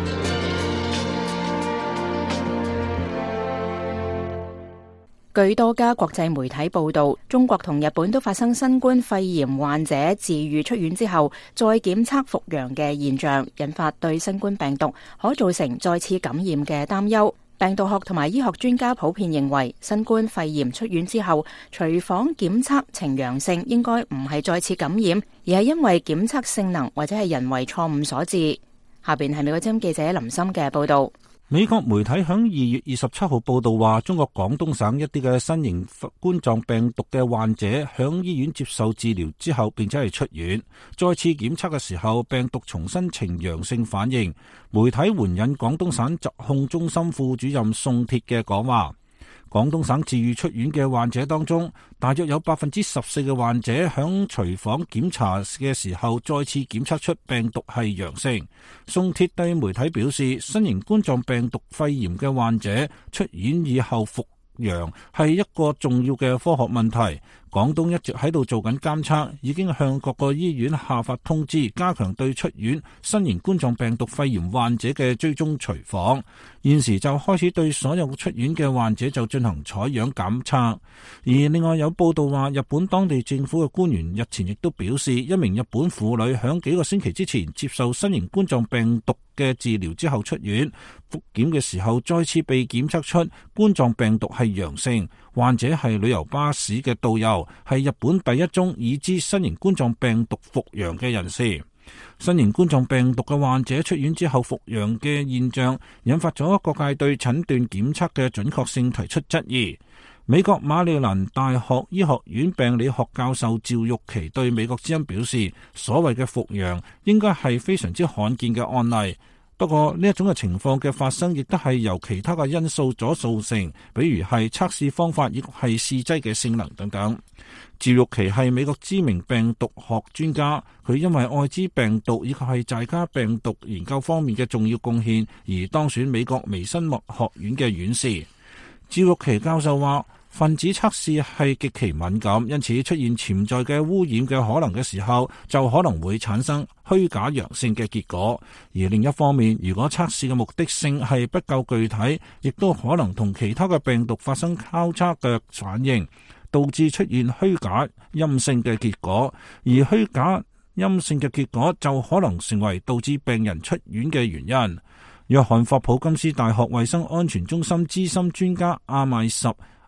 據多家國際媒體報導，中國同日本都發生新冠肺炎患者治癒出院之後再檢測復陽嘅現象，引發對新冠病毒可造成再次感染嘅擔憂。病毒學同埋醫學專家普遍認為，新冠肺炎出院之後隨訪檢測呈陽性，應該唔係再次感染，而係因為檢測性能或者係人為錯誤所致。下邊係美國之音記者林森嘅報導。 美國媒體響二月二十七號報道話，中國廣東省一啲嘅新型冠狀病毒嘅患者響醫院接受治療之後，並且係出院，再次檢測嘅時候，病毒重新呈陽性反應。媒體援引廣東省疾控中心副主任宋鐵嘅講話，廣東省治愈出院嘅患者當中，大約有百分之十四嘅患者響隨訪檢查嘅時候再次檢測出病毒係陽性。宋鐵對媒體表示，新型冠狀病毒肺炎嘅患者出院以後復陽係一個重要嘅科學問題。廣東一直喺度做緊監測，已經向各個醫院下發通知，加強對出院新型冠狀病毒肺炎患者嘅追蹤隨訪。現時就開始對所有出院嘅患者就進行採樣檢測。而另外有報道話，日本當地政府嘅官員日前亦都表示，一名日本婦女響幾個星期之前接受新型冠狀病毒嘅治療之後出院，復檢嘅時候再次被檢測出冠狀病毒係陽性。患者係旅遊巴士嘅導遊，係日本第一宗已知新型冠狀病毒復陽嘅人士。新型冠狀病毒嘅患者出院之後復陽嘅現象，引發咗各界對診斷檢測嘅準確性提出質疑。美國馬里蘭大學醫學院病理學教授趙玉琪對美國之音表示，所謂嘅復陽應該係非常之罕見嘅案例。不過呢一種嘅情況嘅發生，亦都係由其他嘅因素所造成，比如係測試方法，亦係試劑嘅性能等等。趙玉琪係美國知名病毒學專家，佢因為艾滋病毒以及係寨卡病毒研究方面嘅重要貢獻，而當選美國微生物學院嘅院士。趙玉琪教授話，分子測試係極其敏感，因此出現潛在嘅污染嘅可能嘅時候，就可能會產生虛假陽性嘅結果。而另一方面，如果測試嘅目的性係不夠具體，亦都可能同其他嘅病毒發生交叉嘅反應，導致出現虛假陰性嘅結果。而虛假陰性嘅結果就可能成為導致病人出院嘅原因。約翰霍普金斯大學衛生安全中心資深專家阿邁什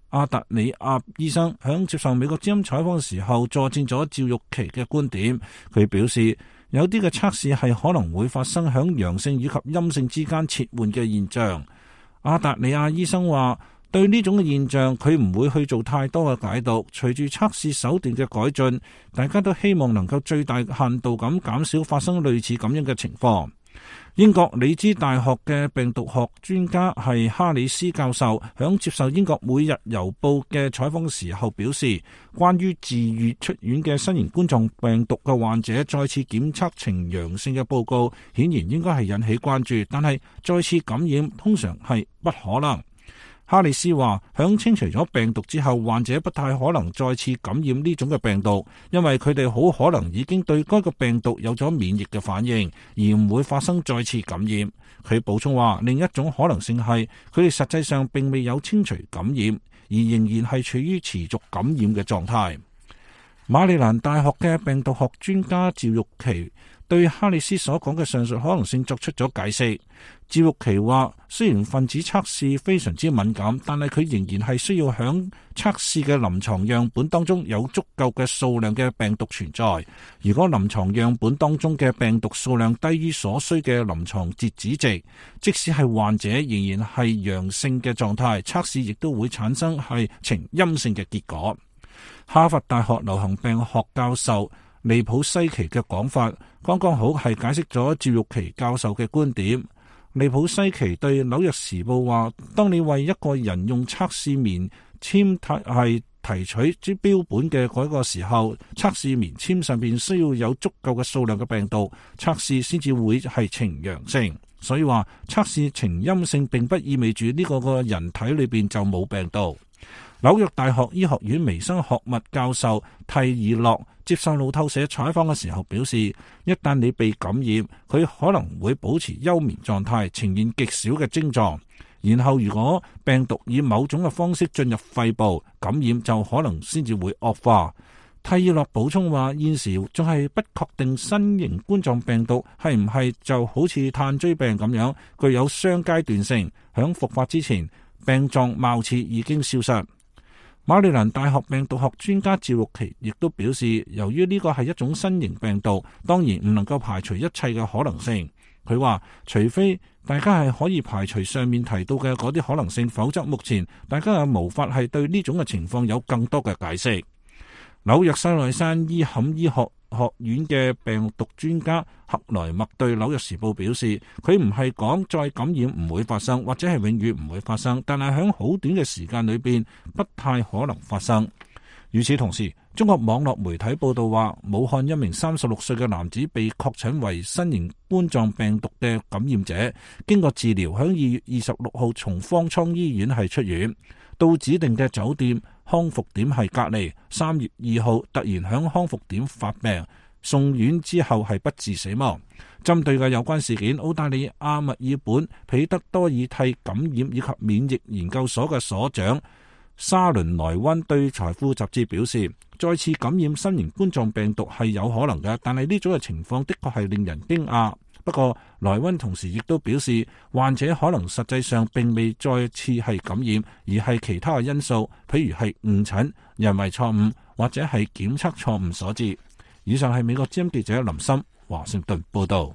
阿達里亞醫生響接受美國之音採訪嘅時候，佐證咗趙玉琪嘅觀點。佢表示，有啲嘅測試係可能會發生響陽性以及陰性之間切換嘅現象。阿達里亞醫生話，對呢種嘅現象，佢唔會去做太多嘅解讀。隨住測試手段嘅改進，大家都希望能夠最大限度咁減少發生類似咁樣嘅情況。英國里茲大學嘅病毒學專家係哈里斯教授，響接受英國每日郵報嘅採訪嘅時候表示，關於自愈出院嘅新型冠狀病毒嘅患者再次檢測呈陽性嘅報告，顯然應該係引起關注，但係再次感染通常係不可能。哈里斯話，響清除咗病毒之後，患者不太可能再次感染呢種嘅病毒，因為佢哋好可能已經對該個病毒有咗免疫嘅反應，而唔會發生再次感染。佢補充話，另一種可能性係佢哋實際上並未有清除感染，而仍然係處於持續感染嘅狀態。馬里蘭大學嘅病毒學專家趙玉琪對哈里斯所講嘅上述可能性作出咗解釋。趙玉琪話，雖然分子測試非常之敏感，但係佢仍然係需要響測試嘅臨床樣本當中有足夠嘅數量嘅病毒存在。如果臨床樣本當中嘅病毒數量低於所需嘅臨床截止值，即使係患者仍然係陽性嘅狀態，測試亦都會產生係呈陰性嘅結果。哈佛大學流行病學教授利普西奇嘅講法，剛剛好係解釋咗趙玉琪教授嘅觀點。利普西奇對紐約時報話，當你為一個人用測試棉簽係提取之標本嘅嗰個時候，測試棉簽上邊需要有足夠嘅數量嘅病毒，測試先至會係呈陽性。所以話測試呈陰性並不意味住呢個個人體裏邊就冇病毒。紐約大學醫學院微生學物教授蒂爾洛接受路透社採訪嘅時候表示，一旦你被感染，佢可能會保持休眠狀態，呈現極少嘅症狀。然後如果病毒以某種嘅方式進入肺部，感染就可能先至會惡化。蒂爾洛補充話，現時仲係不確定新型冠狀病毒係唔係就好似炭疽病咁樣具有雙階段性，響復發之前病狀貌似已經消失。馬里蘭大學病毒學專家趙玉琪亦都表示，由於呢個係一種新型病毒，當然唔能夠排除一切嘅可能性。佢話，除非大家係可以排除上面提到嘅嗰啲可能性，否則目前大家又無法係對呢種嘅情況有更多嘅解釋。紐約西奈山伊坎醫學學院嘅病毒專家克萊默對紐約時報表示，佢唔係講再感染唔會發生，或者係永遠唔會發生，但係喺好短嘅時間裏邊不太可能發生。與此同時，中國網絡媒體報道話，武漢一名三十六歲嘅男子被確診為新型冠狀病毒嘅感染者，經過治療，喺二月二十六號從方艙醫院係出院，到指定嘅酒店康復點係隔離，三月二號突然響康復點發病，送院之後係不治死亡。針對嘅有關事件，澳大利亞墨爾本彼得多爾蒂感染以及免疫研究所嘅所長沙倫萊溫對財富雜誌表示，再次感染新型冠狀病毒係有可能嘅，但係呢種嘅情況的確係令人驚訝。不過萊溫同時亦都表示，患者可能實際上並未再次係感染，而係其他嘅因素，譬如係誤診、人為錯誤或者係檢測錯誤所致。以上係美國之音記者林森華盛頓報道。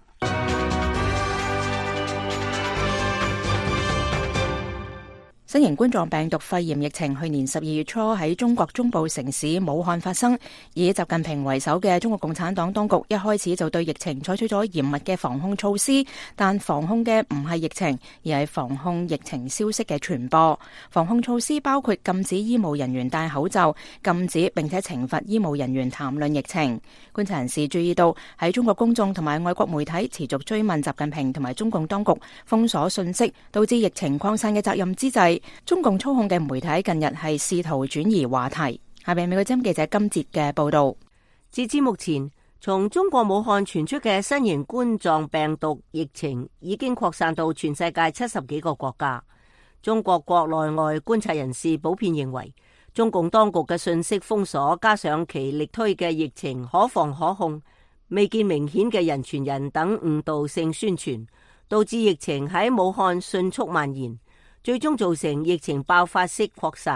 新型冠狀病毒肺炎疫情去年十二月初喺中國中部城市武漢發生，以習近平為首嘅中國共產黨當局一開始就對疫情採取咗嚴密嘅防控措施，但防控嘅唔係疫情，而係防控疫情消息嘅傳播。防控措施包括禁止醫務人員戴口罩，禁止並且懲罰醫務人員談論疫情。觀察人士注意到，喺中國公眾同埋外國媒體持續追問習近平同埋中共當局封鎖信息，導致疫情擴散嘅責任之際，中共操控嘅媒體近日係試圖轉移話題。下邊美國之音記者金哲嘅報道。 截至目前，從中國武漢傳出嘅新型冠狀病毒疫情已經擴散到全世界七十幾個國家。中國國內外觀察人士普遍認為，中共當局嘅信息封鎖加上其力推嘅疫情可防可控、未見明顯嘅人傳人等誤導性宣傳，導致疫情喺武漢迅速蔓延，最終造成疫情爆發式擴散，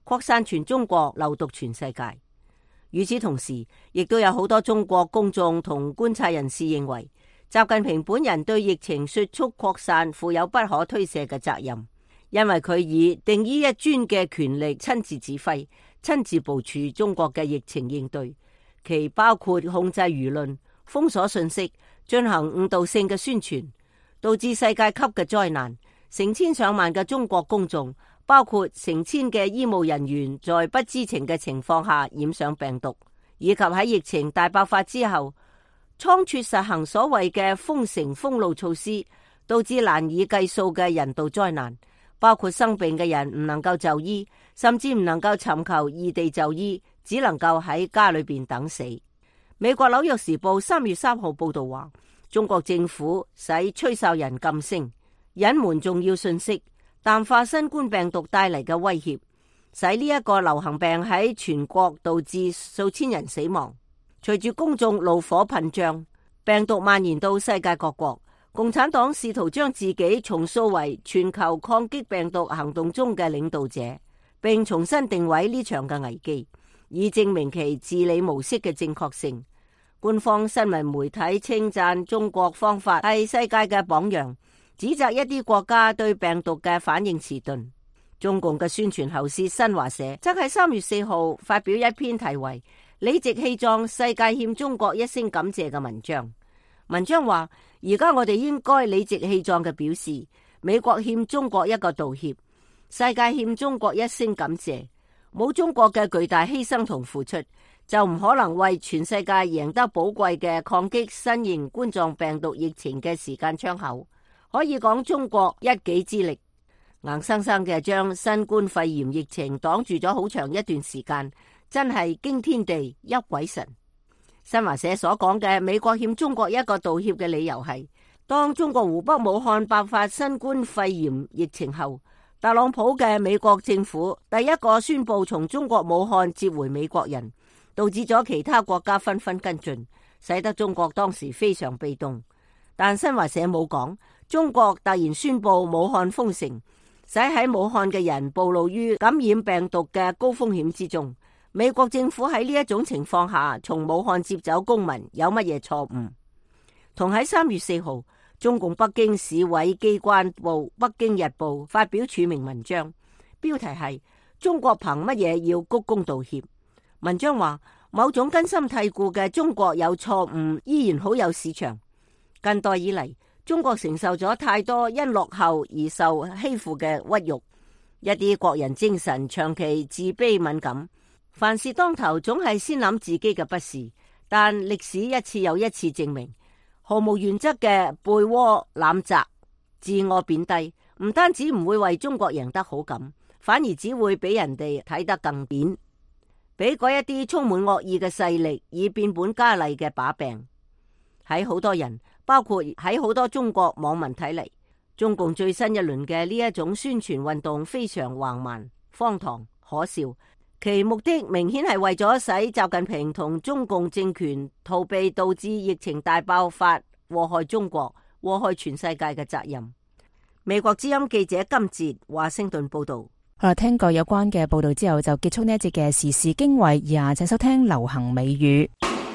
擴散全中國，流毒全世界。與此同時，亦都有好多中國公眾同觀察人士認為，習近平本人對疫情迅速擴散負有不可推卸嘅責任，因為佢以定於一尊嘅權力親自指揮、親自部署中國嘅疫情應對，其包括控制輿論、封鎖信息、進行誤導性嘅宣傳，導致世界級嘅災難。成千上萬嘅中國公眾，包括成千嘅醫務人員，在不知情嘅情況下染上病毒，以及喺疫情大爆發之後倉促實行所謂嘅封城封路措施，導致難以計數嘅人道災難，包括生病嘅人唔能夠就醫，甚至唔能夠尋求異地就醫，只能夠喺家裏邊等死。美國紐約時報三月三號報道話，中國政府使吹哨人噤聲，隱瞞重要信息，淡化新冠病毒帶嚟嘅威脅，使呢一個流行病喺全國導致數千人死亡。隨住公眾怒火噴張，病毒蔓延到世界各國，共產黨試圖將自己重塑為全球抗擊病毒行動中嘅領導者，並重新定位呢場嘅危機，以證明其治理模式嘅正確性。官方新聞媒體稱讚中國方法係世界嘅榜樣，指責一啲國家對病毒嘅反應遲鈍。中共嘅宣傳喉舌新華社則喺三月四號發表一篇題為《理直氣壯世界欠中國一聲感謝》嘅文章。文章話，而家我哋應該理直氣壯嘅表示，美國欠中國一個道歉，世界欠中國一聲感謝。冇中國嘅巨大犧牲同付出，就唔可能為全世界贏得寶貴嘅抗擊新型冠狀病毒疫情嘅時間窗口。可以講中國一己之力，硬生生嘅將新冠肺炎疫情擋住咗好長一段時間，真係驚天地泣鬼神。新華社所講嘅美國欠中國一個道歉嘅理由係，當中國湖北武漢爆發新冠肺炎疫情後，特朗普嘅美國政府第一個宣布從中國武漢接回美國人，導致咗其他國家紛紛跟進，使得中國當時非常被動。但新華社冇講，中國突然宣布武漢封城，使喺武漢嘅人暴露於感染病毒嘅高風險之中。美國政府喺呢一種情況下從武漢接走公民有乜嘢錯誤？同喺三月四號，中共北京市委機關報《北京日報》發表署名文章，標題係中國憑乜嘢要鞠躬道歉？文章話，某種根深蒂固嘅中國有錯誤依然好有市場。近代以嚟，中國承受咗太多因落後而受欺負嘅屈辱，一啲國人精神長期自卑敏感，凡事當頭總係先諗自己嘅不是。但歷史一次又一次證明，毫無原則嘅背鍋攬責、自我貶低，唔單止唔會為中國贏得好感，反而只會俾人哋睇得更扁，俾嗰一啲充滿惡意嘅勢力以變本加厲嘅把柄。喺好多人，包括喺好多中國網民睇嚟，中共最新一輪嘅呢一種宣傳運動非常橫蠻、荒唐、可笑，其目的明顯係為咗使習近平同中共政權逃避導致疫情大爆發、禍害中國、禍害全世界嘅責任。美國之音記者金哲華盛頓報道。 好啦，聽過有關嘅報道之後，就結束呢一節嘅時事經緯，而下請收聽流行美語。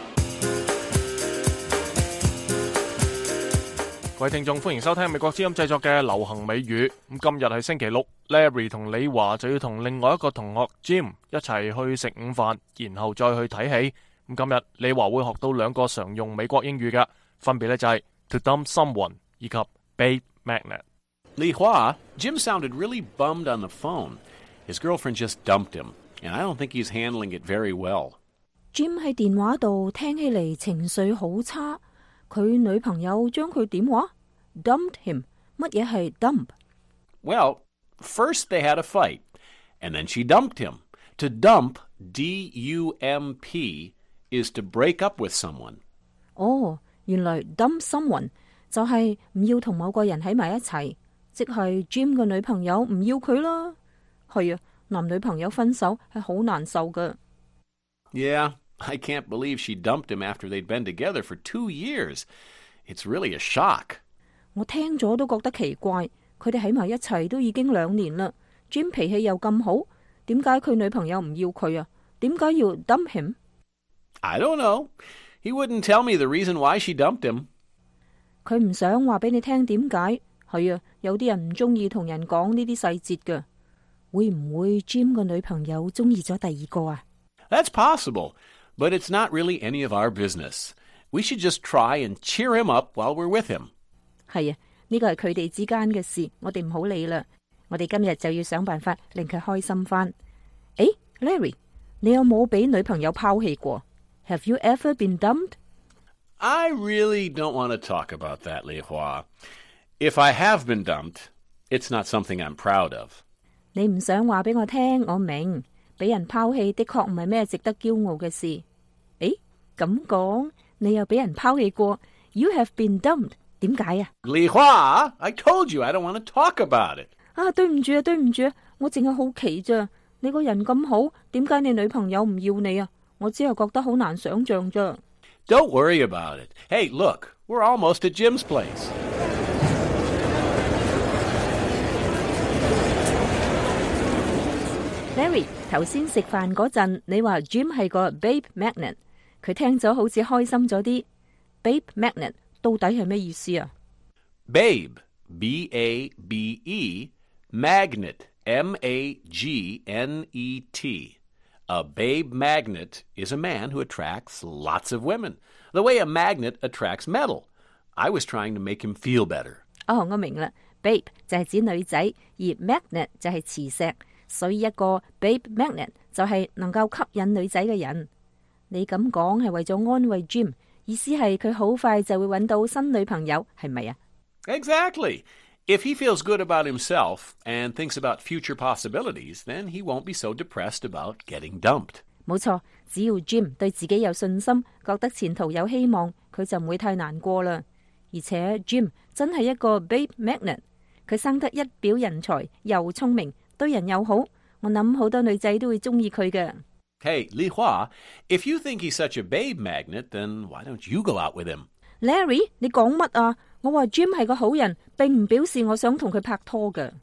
各位聽眾，歡迎收聽美國之音製作嘅流行美語。咁今日係星期六 ，Larry 同李華就要同另外一個同學 Jim 一齊去食午飯，然後再去睇戲。咁今日李華會學到兩個常用美國英語嘅，分別咧就係 to dump someone 以及 babe magnet。 Li Hua, Jim sounded really bummed on the phone. His girlfriend just dumped him, and I don't think he's handling it very well. Jim 喺電話度聽起嚟情緒好差。佢女朋友將佢點話 ？Dumped him。乜嘢係 dump？ Well, first they had a fight, and then she dumped him. To dump, D U M P, is to break up with someone. 哦，原來 dump someone 就係唔要同某個人喺埋一齊，即係 Jim 嘅女朋友唔要佢啦。係啊，男女朋友分手係好難受㗎。 Yeah. I can't believe she dumped him after they'd been together for two years. It's really a shock. 我聽咗都覺得奇怪，佢哋喺埋一齊都已經兩年啦。Jim 脾氣又咁好， 點解佢女朋友唔要佢啊？點解要 dump him？ I don't know. He wouldn't tell me the reason why she dumped him. 佢唔想話俾你聽點解。係啊，有啲人唔中意同人講呢啲細節㗎。會唔會 Jim 個女朋友中意咗第二個啊？ That's possible, but it's not really any of our business. We should just try and cheer him up while we're with him. 係啊，呢個係佢哋之間嘅事，我哋唔好理啦。我哋今日就要想辦法令佢開心返。誒 ，Larry， 你有冇俾女朋友拋棄過？ Have you ever been dumped? I really don't want to talk about that, Li Hua. If I have been dumped, it's not something I'm proud of. 你唔想話俾我聽，我明。俾人拋棄的確唔係咩值得驕傲嘅事。誒，咁講，你又俾人拋棄過 ？You have been dumped， 點解啊？ Li Hua, I told you I don't want to talk about it. 啊，對唔住啊，對唔住啊，我淨係好奇咋。你個人咁好，點解你女朋友唔要你啊？我只係覺得好難想象咋。 Don't worry about it. Hey, look, we're almost at Jim's place. Larry， 頭先食飯嗰陣，你話 Jim 係個 babe magnet， 佢聽咗好似開心咗啲。Babe magnet 到底係咩意思啊？ Babe, B A B E, magnet, M A G N E T. A babe magnet is a man who attracts lots of women, the way a magnet attracts metal. I was trying to make him feel better. 哦，我明啦 ，babe 就係指女仔，而 magnet 就係磁石。所以一個 babe magnet 就係能夠吸引女仔嘅人。你咁講係為咗安慰 Jim， 意思係佢好快就會揾到新女朋友，係咪啊？ Exactly. If he feels good about himself and thinks about future possibilities, then he won't be so depressed about getting dumped. 冇錯，只要 Jim 對自己有信心，覺得前途有希望，佢就唔會太難過啦。而且 Jim 真係一個 babe magnet， 佢生得一表人才，又聰明。對人又好，我諗好多女仔都會中意佢嘅。 Hey, Li Hua, if you think he's such a babe magnet, then why don't you go out with him? Larry， 你講乜啊？我話 Jim 係個好人，並唔表示我想同佢拍拖嘅。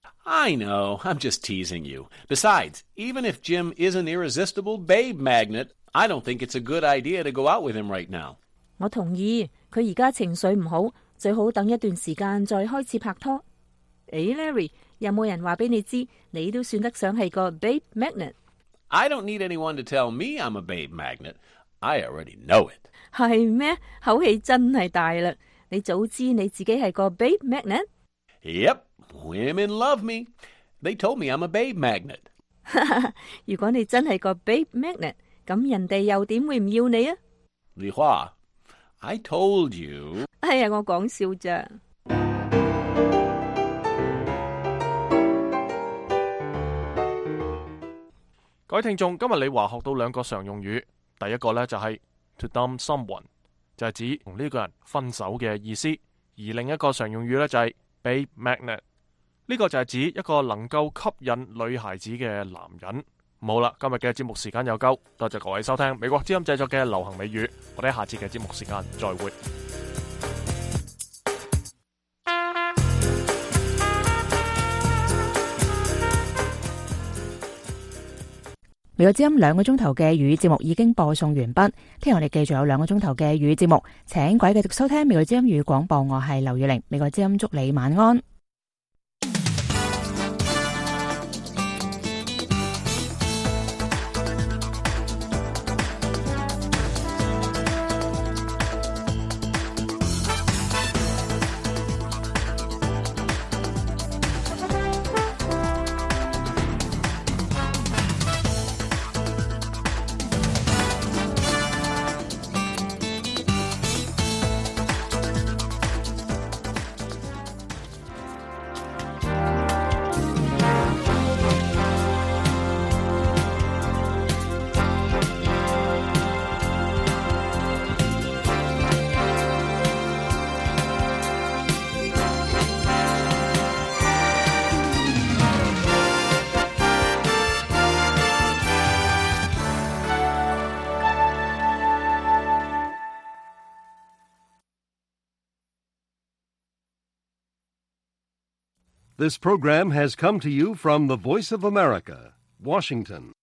I know, I'm just teasing you. Besides, even if Jim is an irresistible babe magnet, I don't think it's a good idea to go out with him right now. 我同意，佢而家情緒唔好，最好等一段時間再開始拍拖。誒 ，Larry。有冇人話俾你知，你都算得上係個 babe magnet？ I don't need anyone to tell me I'm a babe magnet. I already know it. 係咩？口氣真係大啦！你早知你自己係個 babe magnet？ Yep, women love me. They told me I'm a babe magnet. 如果你真係個 babe magnet， 咁人哋又點會唔要你啊？ Li Hua, I told you. 哎呀，我講笑咋。 各位聽眾，今日李華學到兩個常用語，第一個呢就係 to dump someone， 就係指同呢個人分手嘅意思；而另一個常用語呢就係 babe magnet， 呢個就係指一個能夠吸引女孩子嘅男人。好啦，今日嘅節目時間有夠，多謝各位收聽美國之音製作嘅流行美語，我哋下次嘅節目時間再會。 美國之音兩個鐘頭嘅粵語節目已經播送完畢，聽日我哋繼續有兩個鐘頭嘅粵語節目，請各位繼續收聽美國之音粵語廣播，我係劉月玲，美國之音祝你晚安。 This program has come to you from the Voice of America, Washington.